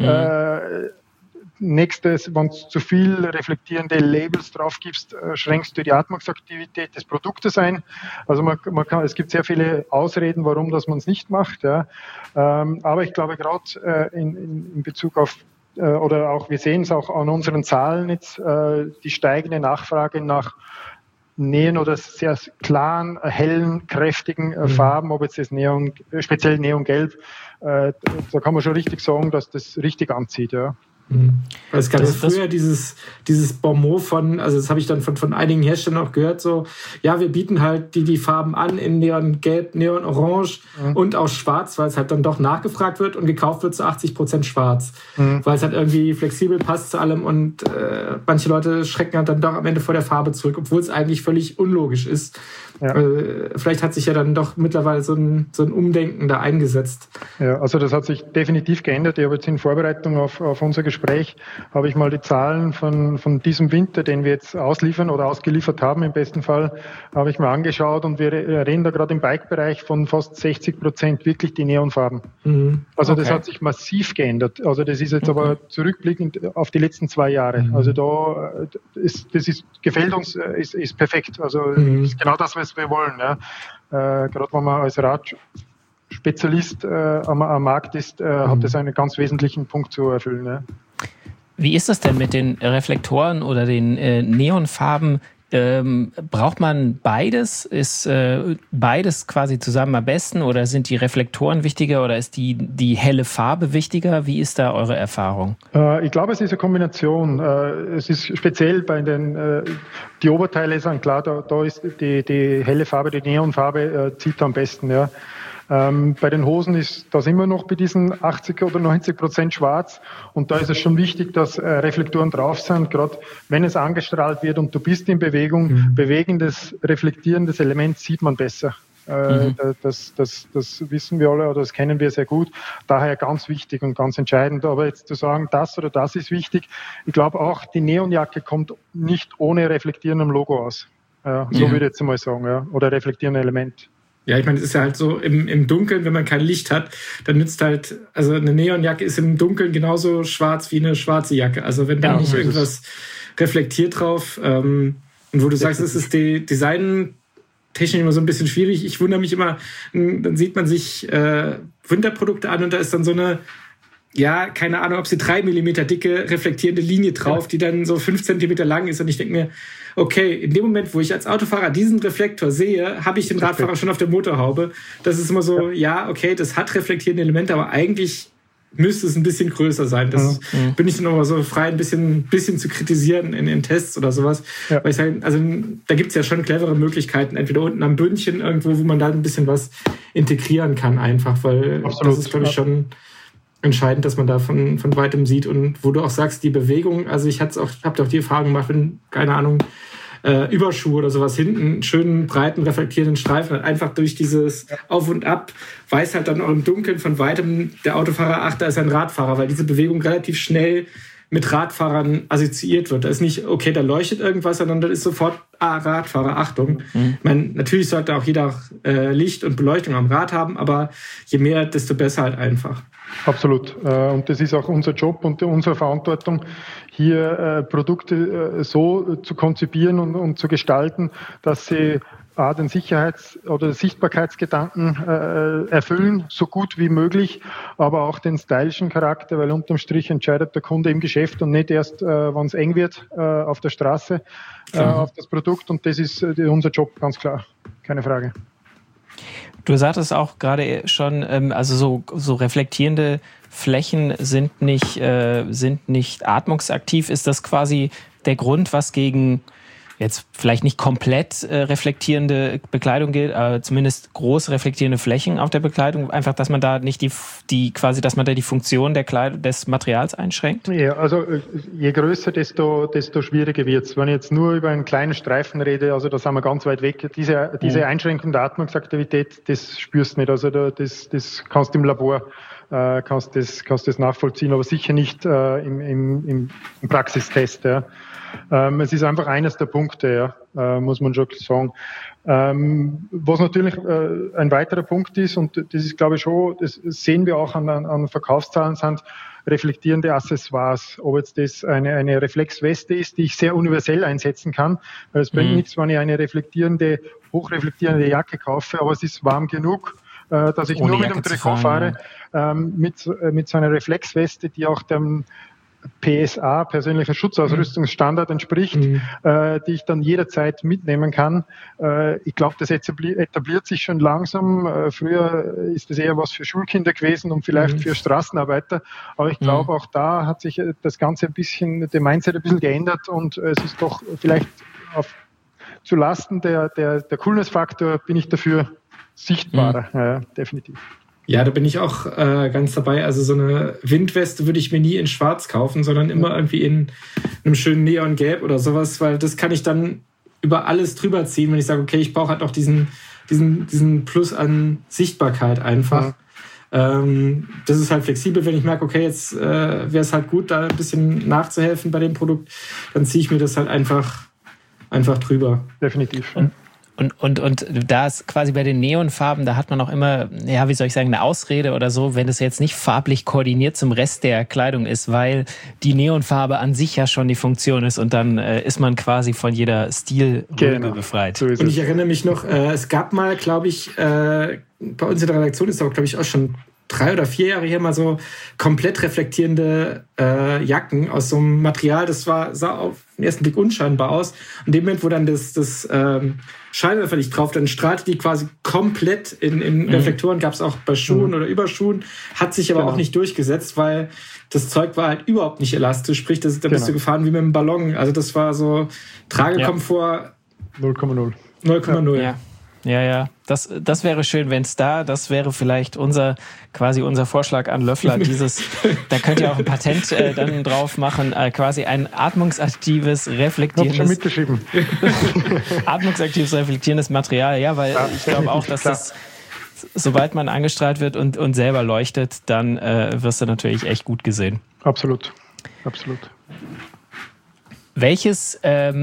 S3: Nächstes, wenn du zu viel reflektierende Labels drauf gibst, schränkst du die Atmungsaktivität des Produktes ein. Also es gibt sehr viele Ausreden, warum das man es nicht macht, ja. Aber ich glaube gerade in Bezug auf oder auch, wir sehen es auch an unseren Zahlen jetzt, die steigende Nachfrage nach Neon oder sehr klaren, hellen, kräftigen Farben, ob jetzt das speziell Neongelb, da kann man schon richtig sagen, dass das richtig anzieht, ja.
S4: Es gab ja früher dieses Bonmot von, also das habe ich dann von einigen Herstellern auch gehört, so, ja, wir bieten halt die Farben an in Neongelb, Neonorange und auch Schwarz, weil es halt dann doch nachgefragt wird und gekauft wird zu 80% Schwarz, weil es halt irgendwie flexibel passt zu allem und manche Leute schrecken halt dann doch am Ende vor der Farbe zurück, obwohl es eigentlich völlig unlogisch ist. Ja. Vielleicht hat sich ja dann doch mittlerweile so ein Umdenken da eingesetzt.
S3: Ja, also das hat sich definitiv geändert. Ich habe jetzt in Vorbereitung auf unser Gespräch, habe ich mal die Zahlen von diesem Winter, den wir jetzt ausliefern oder ausgeliefert haben im besten Fall, habe ich mir angeschaut und wir reden da gerade im Bike-Bereich von fast 60% wirklich die Neonfarben. Also das hat sich massiv geändert. Also das ist jetzt aber zurückblickend auf die letzten 2 Jahre. Also gefällt uns, ist perfekt. Also ist genau das, was wir wollen. Ja. Gerade wenn man als Radspezialist am Markt ist, hat das einen ganz wesentlichen Punkt zu erfüllen. Ja.
S5: Wie ist das denn mit den Reflektoren oder den Neonfarben? Braucht man beides? Ist beides quasi zusammen am besten oder sind die Reflektoren wichtiger oder ist die helle Farbe wichtiger? Wie ist da eure Erfahrung?
S3: Ich glaube, es ist eine Kombination. Es ist speziell bei die Oberteile sind klar, da ist die helle Farbe, die Neonfarbe zieht am besten, ja. Bei den Hosen ist das immer noch bei diesen 80 oder 90% schwarz und da ist es schon wichtig, dass Reflektoren drauf sind, gerade wenn es angestrahlt wird und du bist in Bewegung, bewegendes, reflektierendes Element sieht man besser. Das wissen wir alle oder das kennen wir sehr gut, daher ganz wichtig und ganz entscheidend, aber jetzt zu sagen, das oder das ist wichtig, ich glaube auch, die Neonjacke kommt nicht ohne reflektierendem Logo aus, so würde ich jetzt mal sagen, ja. Oder reflektierendes Element.
S4: Ja, ich meine, es ist ja halt so im Dunkeln, wenn man kein Licht hat, dann nützt halt, also eine Neonjacke ist im Dunkeln genauso schwarz wie eine schwarze Jacke. Also wenn da nicht irgendwas reflektiert drauf, und wo du sagst, es ist designtechnisch immer so ein bisschen schwierig. Ich wundere mich immer, dann sieht man sich Winterprodukte an und da ist dann so eine, ja, keine Ahnung, ob sie 3 mm dicke reflektierende Linie drauf, die dann so 5 cm lang ist und ich denke mir, okay, in dem Moment, wo ich als Autofahrer diesen Reflektor sehe, habe ich den Radfahrer schon auf der Motorhaube. Das ist immer so, ja, okay, das hat reflektierende Elemente, aber eigentlich müsste es ein bisschen größer sein. Das bin ich dann auch mal so frei, ein bisschen zu kritisieren in Tests oder sowas. Ja. Weil ich sage, also da gibt es ja schon clevere Möglichkeiten, entweder unten am Bündchen irgendwo, wo man da ein bisschen was integrieren kann einfach, weil das ist, glaube ich, schon entscheidend, dass man da von weitem sieht und wo du auch sagst, die Bewegung, also ich habe auch die Erfahrung gemacht, wenn, keine Ahnung, Überschuhe oder sowas hinten, einen schönen, breiten, reflektierenden Streifen hat, einfach durch dieses Auf und Ab, weiß halt dann auch im Dunkeln von weitem der Autofahrer, ach, da ist ein Radfahrer, weil diese Bewegung relativ schnell mit Radfahrern assoziiert wird. Da ist nicht, okay, da leuchtet irgendwas, sondern da ist sofort, Radfahrer, Achtung. Ich meine, natürlich sollte auch jeder Licht und Beleuchtung am Rad haben, aber je mehr, desto besser halt einfach.
S3: Absolut. Und das ist auch unser Job und unsere Verantwortung, hier Produkte so zu konzipieren und zu gestalten, dass sie den Sicherheits- oder Sichtbarkeitsgedanken erfüllen, so gut wie möglich, aber auch den stylischen Charakter, weil unterm Strich entscheidet der Kunde im Geschäft und nicht erst, wenn es eng wird auf der Straße, auf das Produkt. Und das ist unser Job, ganz klar. Keine Frage.
S5: Du sagtest auch gerade schon, also so reflektierende Flächen sind nicht atmungsaktiv. Ist das quasi der Grund, was gegen jetzt vielleicht nicht komplett reflektierende Bekleidung gilt, aber zumindest groß reflektierende Flächen auf der Bekleidung? Einfach, dass man da nicht dass man da die Funktion des Materials einschränkt?
S3: Ja, also je größer, desto schwieriger wird's. Wenn ich jetzt nur über einen kleinen Streifen rede, also da sind wir ganz weit weg. Diese Einschränkung der Atmungsaktivität, das spürst du nicht. Also das kannst du im Labor kannst das nachvollziehen, aber sicher nicht im Praxistest. Ja. Es ist einfach eines der Punkte, ja, muss man schon sagen. Was natürlich ein weiterer Punkt ist, und das ist, glaube ich, schon, das sehen wir auch an Verkaufszahlen, sind reflektierende Accessoires. Ob jetzt das eine Reflexweste ist, die ich sehr universell einsetzen kann, weil es bringt nichts, wenn ich eine hochreflektierende Jacke kaufe, aber es ist warm genug, dass ich nur mit dem Trikot fahre, mit so einer Reflexweste, die auch dem PSA, persönlicher Schutzausrüstungsstandard, entspricht, die ich dann jederzeit mitnehmen kann. Ich glaube, das etabliert sich schon langsam. Früher ist das eher was für Schulkinder gewesen und vielleicht für Straßenarbeiter. Aber ich glaube, auch da hat sich das Ganze der Mindset ein bisschen geändert und es ist doch vielleicht zu Lasten der Coolness-Faktor bin ich dafür sichtbarer, ja, definitiv.
S4: Ja, da bin ich auch ganz dabei. Also so eine Windweste würde ich mir nie in Schwarz kaufen, sondern immer irgendwie in einem schönen Neongelb oder sowas, weil das kann ich dann über alles drüber ziehen, wenn ich sage, okay, ich brauche halt noch diesen Plus an Sichtbarkeit einfach. Ja. Das ist halt flexibel, wenn ich merke, okay, jetzt wäre es halt gut, da ein bisschen nachzuhelfen bei dem Produkt, dann ziehe ich mir das halt einfach drüber.
S3: Definitiv.
S5: Und da ist quasi bei den Neonfarben, da hat man auch immer, ja, wie soll ich sagen, eine Ausrede oder so, wenn es jetzt nicht farblich koordiniert zum Rest der Kleidung ist, weil die Neonfarbe an sich ja schon die Funktion ist und dann ist man quasi von jeder Stilrübe befreit.
S4: So und ich erinnere mich noch, es gab mal, glaube ich, bei uns in der Redaktion ist auch, glaube ich, auch schon 3 oder 4 Jahre her mal so komplett reflektierende Jacken aus so einem Material, das sah auf den ersten Blick unscheinbar aus. Und in dem Moment, wo dann das Scheinwerferlicht drauf, dann strahlte die quasi komplett in Reflektoren, gab es auch bei Schuhen oder Überschuhen, hat sich aber auch nicht durchgesetzt, weil das Zeug war halt überhaupt nicht elastisch, sprich, da bist du gefahren wie mit einem Ballon. Also das war so Tragekomfort
S3: 0,0.
S4: 0,0.
S5: Ja. Das wäre schön, wenn es das wäre vielleicht unser Vorschlag an Löffler. Da könnt ihr auch ein Patent dann drauf machen, quasi ein atmungsaktives, reflektierendes Material. Ja, weil ich glaube auch, dass das, sobald man angestrahlt wird und selber leuchtet, dann wirst du natürlich echt gut gesehen.
S3: Absolut.
S5: Welches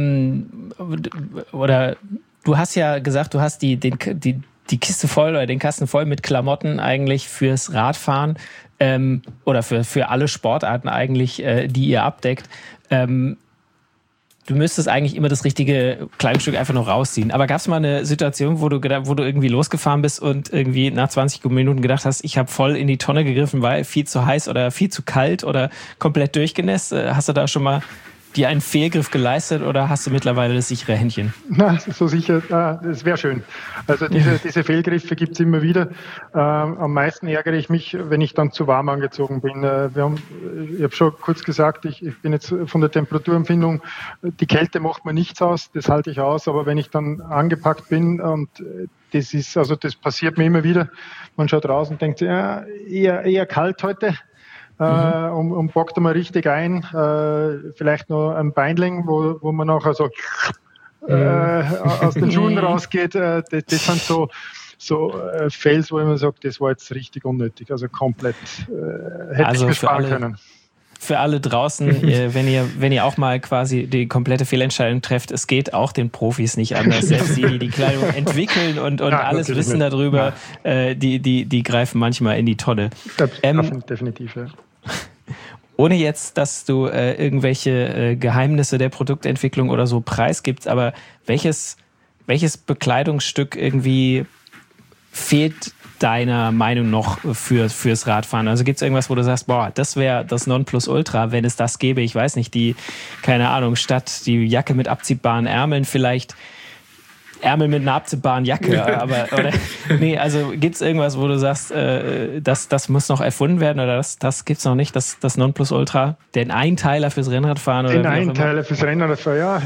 S5: oder du hast ja gesagt, du hast die Kiste voll oder den Kasten voll mit Klamotten eigentlich fürs Radfahren oder für alle Sportarten eigentlich, die ihr abdeckt. Du müsstest eigentlich immer das richtige Kleidungsstück einfach noch rausziehen. Aber gab es mal eine Situation, wo du irgendwie losgefahren bist und irgendwie nach 20 Minuten gedacht hast, ich habe voll in die Tonne gegriffen, weil viel zu heiß oder viel zu kalt oder komplett durchgenässt? Hast du da schon mal dir einen Fehlgriff geleistet oder hast du mittlerweile das sichere Händchen?
S3: Na, so sicher, das wäre schön. Also diese Fehlgriffe gibt es immer wieder. Am meisten ärgere ich mich, wenn ich dann zu warm angezogen bin. Ich habe schon kurz gesagt, ich bin jetzt von der Temperaturempfindung, die Kälte macht mir nichts aus, das halte ich aus, aber wenn ich dann angepackt bin und das passiert mir immer wieder, man schaut raus und denkt, ja, eher kalt heute. Und packt mal richtig ein, vielleicht noch ein Beinling, wo man nachher so aus den Schuhen rausgeht. Das sind so Fails, wo man sagt, das war jetzt richtig unnötig, also komplett hätte ich besparen können.
S5: für alle draußen, wenn ihr auch mal quasi die komplette Fehlentscheidung trefft, es geht auch den Profis nicht anders. Selbst die Kleidung entwickeln und alles wissen darüber, die greifen manchmal in die Tonne.
S3: Definitiv, ja.
S5: Ohne jetzt, dass du irgendwelche Geheimnisse der Produktentwicklung oder so preisgibst, aber welches Bekleidungsstück irgendwie fehlt deiner Meinung noch fürs Radfahren? Also gibt es irgendwas, wo du sagst, boah, das wäre das Nonplusultra, wenn es das gäbe, ich weiß nicht, keine Ahnung, statt die Jacke mit abziehbaren Ärmeln vielleicht Ärmel mit einer abziehbaren Jacke, also gibt es irgendwas, wo du sagst, das muss noch erfunden werden oder das gibt's noch nicht, das Nonplusultra, den Einteiler fürs Rennradfahren?
S3: Den Einteiler fürs Rennradfahren, ja.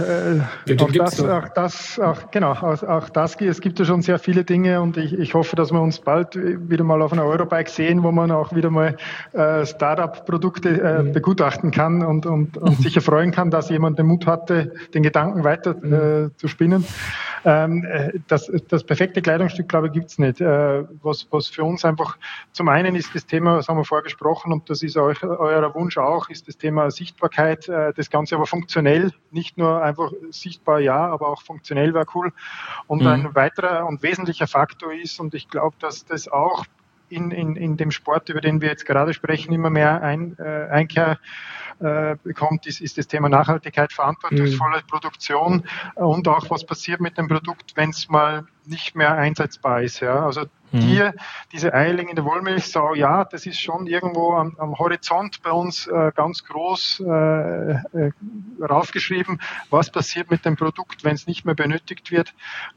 S3: Auch das, es gibt ja schon sehr viele Dinge und ich hoffe, dass wir uns bald wieder mal auf einer Eurobike sehen, wo man auch wieder mal Startup-Produkte begutachten kann und sich erfreuen kann, dass jemand den Mut hatte, den Gedanken weiter zu spinnen. Das perfekte Kleidungsstück, glaube ich, gibt's nicht. Was für uns einfach zum einen ist das Thema, das haben wir vorher gesprochen und das ist euer Wunsch auch, ist das Thema Sichtbarkeit, das Ganze aber funktionell, nicht nur einfach sichtbar, ja, aber auch funktionell wäre cool. Und ein weiterer und wesentlicher Faktor ist, und ich glaube, dass das auch in dem Sport, über den wir jetzt gerade sprechen, immer mehr Einkehr bekommt, ist das Thema Nachhaltigkeit, verantwortungsvolle Produktion und auch was passiert mit dem Produkt, wenn es mal nicht mehr einsetzbar ist. Ja? Also diese eierlegende Wollmilchsau, ja, das ist schon irgendwo am Horizont bei uns ganz groß raufgeschrieben. Was passiert mit dem Produkt, wenn es nicht mehr benötigt wird?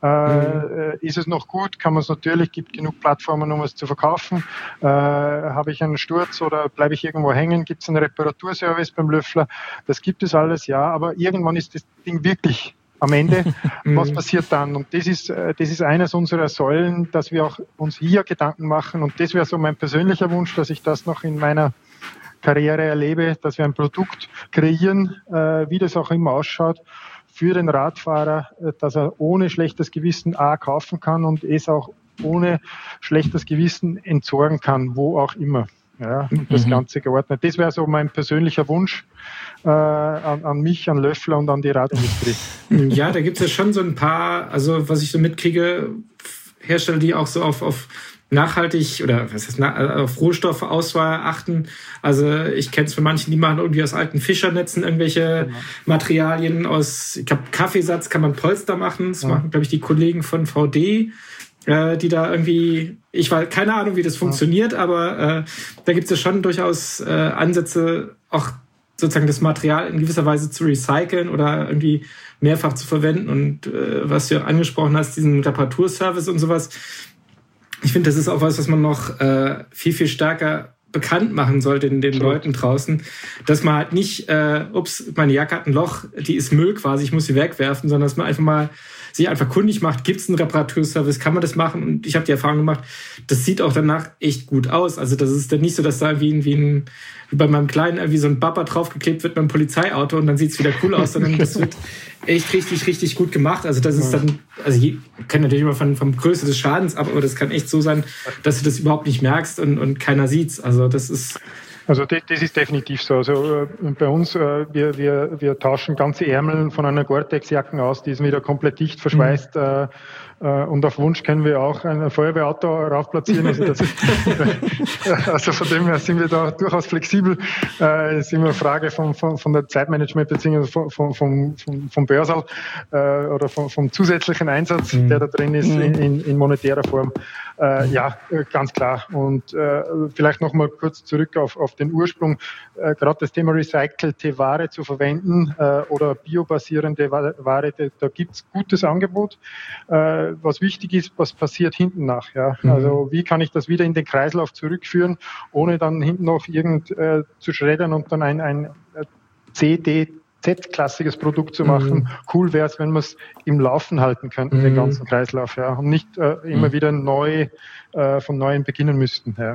S3: Ist es noch gut? Kann man es natürlich, gibt genug Plattformen, um es zu verkaufen. Habe ich einen Sturz oder bleibe ich irgendwo hängen? Gibt es einen Reparaturservice beim Löffler? Das gibt es alles, ja, aber irgendwann ist das Ding wirklich am Ende, was passiert dann? Und das ist eines unserer Säulen, dass wir auch uns hier Gedanken machen. Und das wäre so mein persönlicher Wunsch, dass ich das noch in meiner Karriere erlebe, dass wir ein Produkt kreieren, wie das auch immer ausschaut, für den Radfahrer, dass er ohne schlechtes Gewissen kaufen kann und es auch ohne schlechtes Gewissen entsorgen kann, wo auch immer. Ja, und das Ganze geordnet. Das wäre so mein persönlicher Wunsch an mich, an Löffler und an die Radindustrie.
S4: Ja, da gibt es ja schon so ein paar, also was ich so mitkriege, Hersteller, die auch so auf nachhaltig oder auf Rohstoffauswahl achten. Also ich kenne es von manchen, die machen irgendwie aus alten Fischernetzen irgendwelche Materialien aus, ich glaube, Kaffeesatz kann man Polster machen. Das machen, glaube ich, die Kollegen von VD. Die da irgendwie, ich weiß keine Ahnung, wie das funktioniert, aber da gibt es ja schon durchaus Ansätze, auch sozusagen das Material in gewisser Weise zu recyceln oder irgendwie mehrfach zu verwenden. Und was du angesprochen hast, diesen Reparaturservice und sowas, ich finde, das ist auch was man noch viel, viel stärker bekannt machen sollte den Leuten draußen, dass man halt nicht, meine Jacke hat ein Loch, die ist Müll quasi, ich muss sie wegwerfen, sondern dass man einfach mal sich einfach kundig macht, gibt es einen Reparaturservice, kann man das machen? Und ich habe die Erfahrung gemacht, das sieht auch danach echt gut aus. Also das ist dann nicht so, dass da wie bei meinem Kleinen irgendwie so ein Bumper draufgeklebt wird beim Polizeiauto und dann sieht es wieder cool aus, sondern das wird echt richtig, richtig gut gemacht. Also das ist dann, kann natürlich immer vom Größe des Schadens ab, aber das kann echt so sein, dass du das überhaupt nicht merkst und keiner sieht's. Also das ist...
S3: Also das ist definitiv so. Also bei uns, wir tauschen ganze Ärmel von einer Gore-Tex-Jacken aus, die ist wieder komplett dicht verschweißt. Und auf Wunsch können wir auch ein Feuerwehrauto raufplatzieren. Also von dem her sind wir da durchaus flexibel. Es ist immer eine Frage von der Zeitmanagement beziehungsweise vom Börsal oder vom zusätzlichen Einsatz, der da drin ist in monetärer Form. Ja, ganz klar. Und vielleicht noch mal kurz zurück auf den Ursprung. Gerade das Thema recycelte Ware zu verwenden oder biobasierende Ware, da gibt's gutes Angebot. Was wichtig ist, was passiert hinten nach. Ja? Also wie kann ich das wieder in den Kreislauf zurückführen, ohne dann hinten noch zu schreddern und dann ein Z-klassiges Produkt zu machen. Cool wäre es, wenn wir es im Laufen halten könnten, den ganzen Kreislauf, ja, und nicht immer wieder von Neuem beginnen müssten. Ja.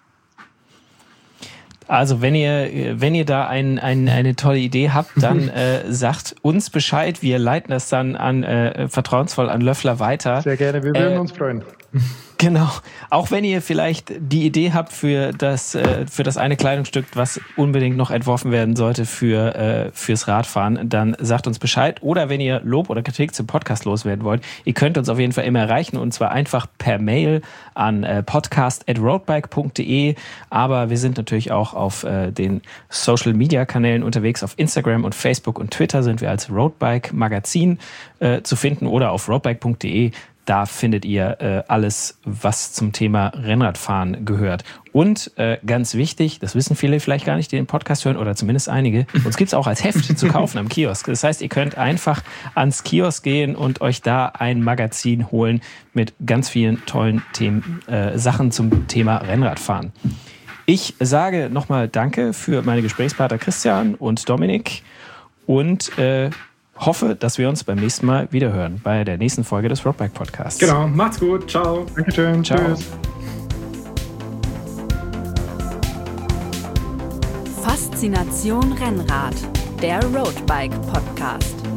S5: Also wenn ihr da eine tolle Idee habt, dann sagt uns Bescheid. Wir leiten das dann vertrauensvoll an Löffler weiter.
S3: Sehr gerne, wir würden uns freuen.
S5: Genau. Auch wenn ihr vielleicht die Idee habt für das eine Kleidungsstück, was unbedingt noch entworfen werden sollte fürs Radfahren, dann sagt uns Bescheid. Oder wenn ihr Lob oder Kritik zum Podcast loswerden wollt, ihr könnt uns auf jeden Fall immer erreichen, und zwar einfach per Mail an podcast@roadbike.de. Aber wir sind natürlich auch auf den Social-Media-Kanälen unterwegs. Auf Instagram und Facebook und Twitter sind wir als Roadbike Magazin zu finden, oder auf roadbike.de. Da findet ihr alles, was zum Thema Rennradfahren gehört. Und ganz wichtig, das wissen viele vielleicht gar nicht, die den Podcast hören, oder zumindest einige, uns gibt es auch als Heft zu kaufen am Kiosk. Das heißt, ihr könnt einfach ans Kiosk gehen und euch da ein Magazin holen mit ganz vielen tollen Themen, Sachen zum Thema Rennradfahren. Ich sage nochmal Danke für meine Gesprächspartner Christian und Dominik und hoffe, dass wir uns beim nächsten Mal wieder hören bei der nächsten Folge des Roadbike Podcasts.
S4: Genau, macht's gut, ciao.
S3: Dankeschön,
S5: ciao.
S3: Tschüss.
S2: Faszination Rennrad, der Roadbike Podcast.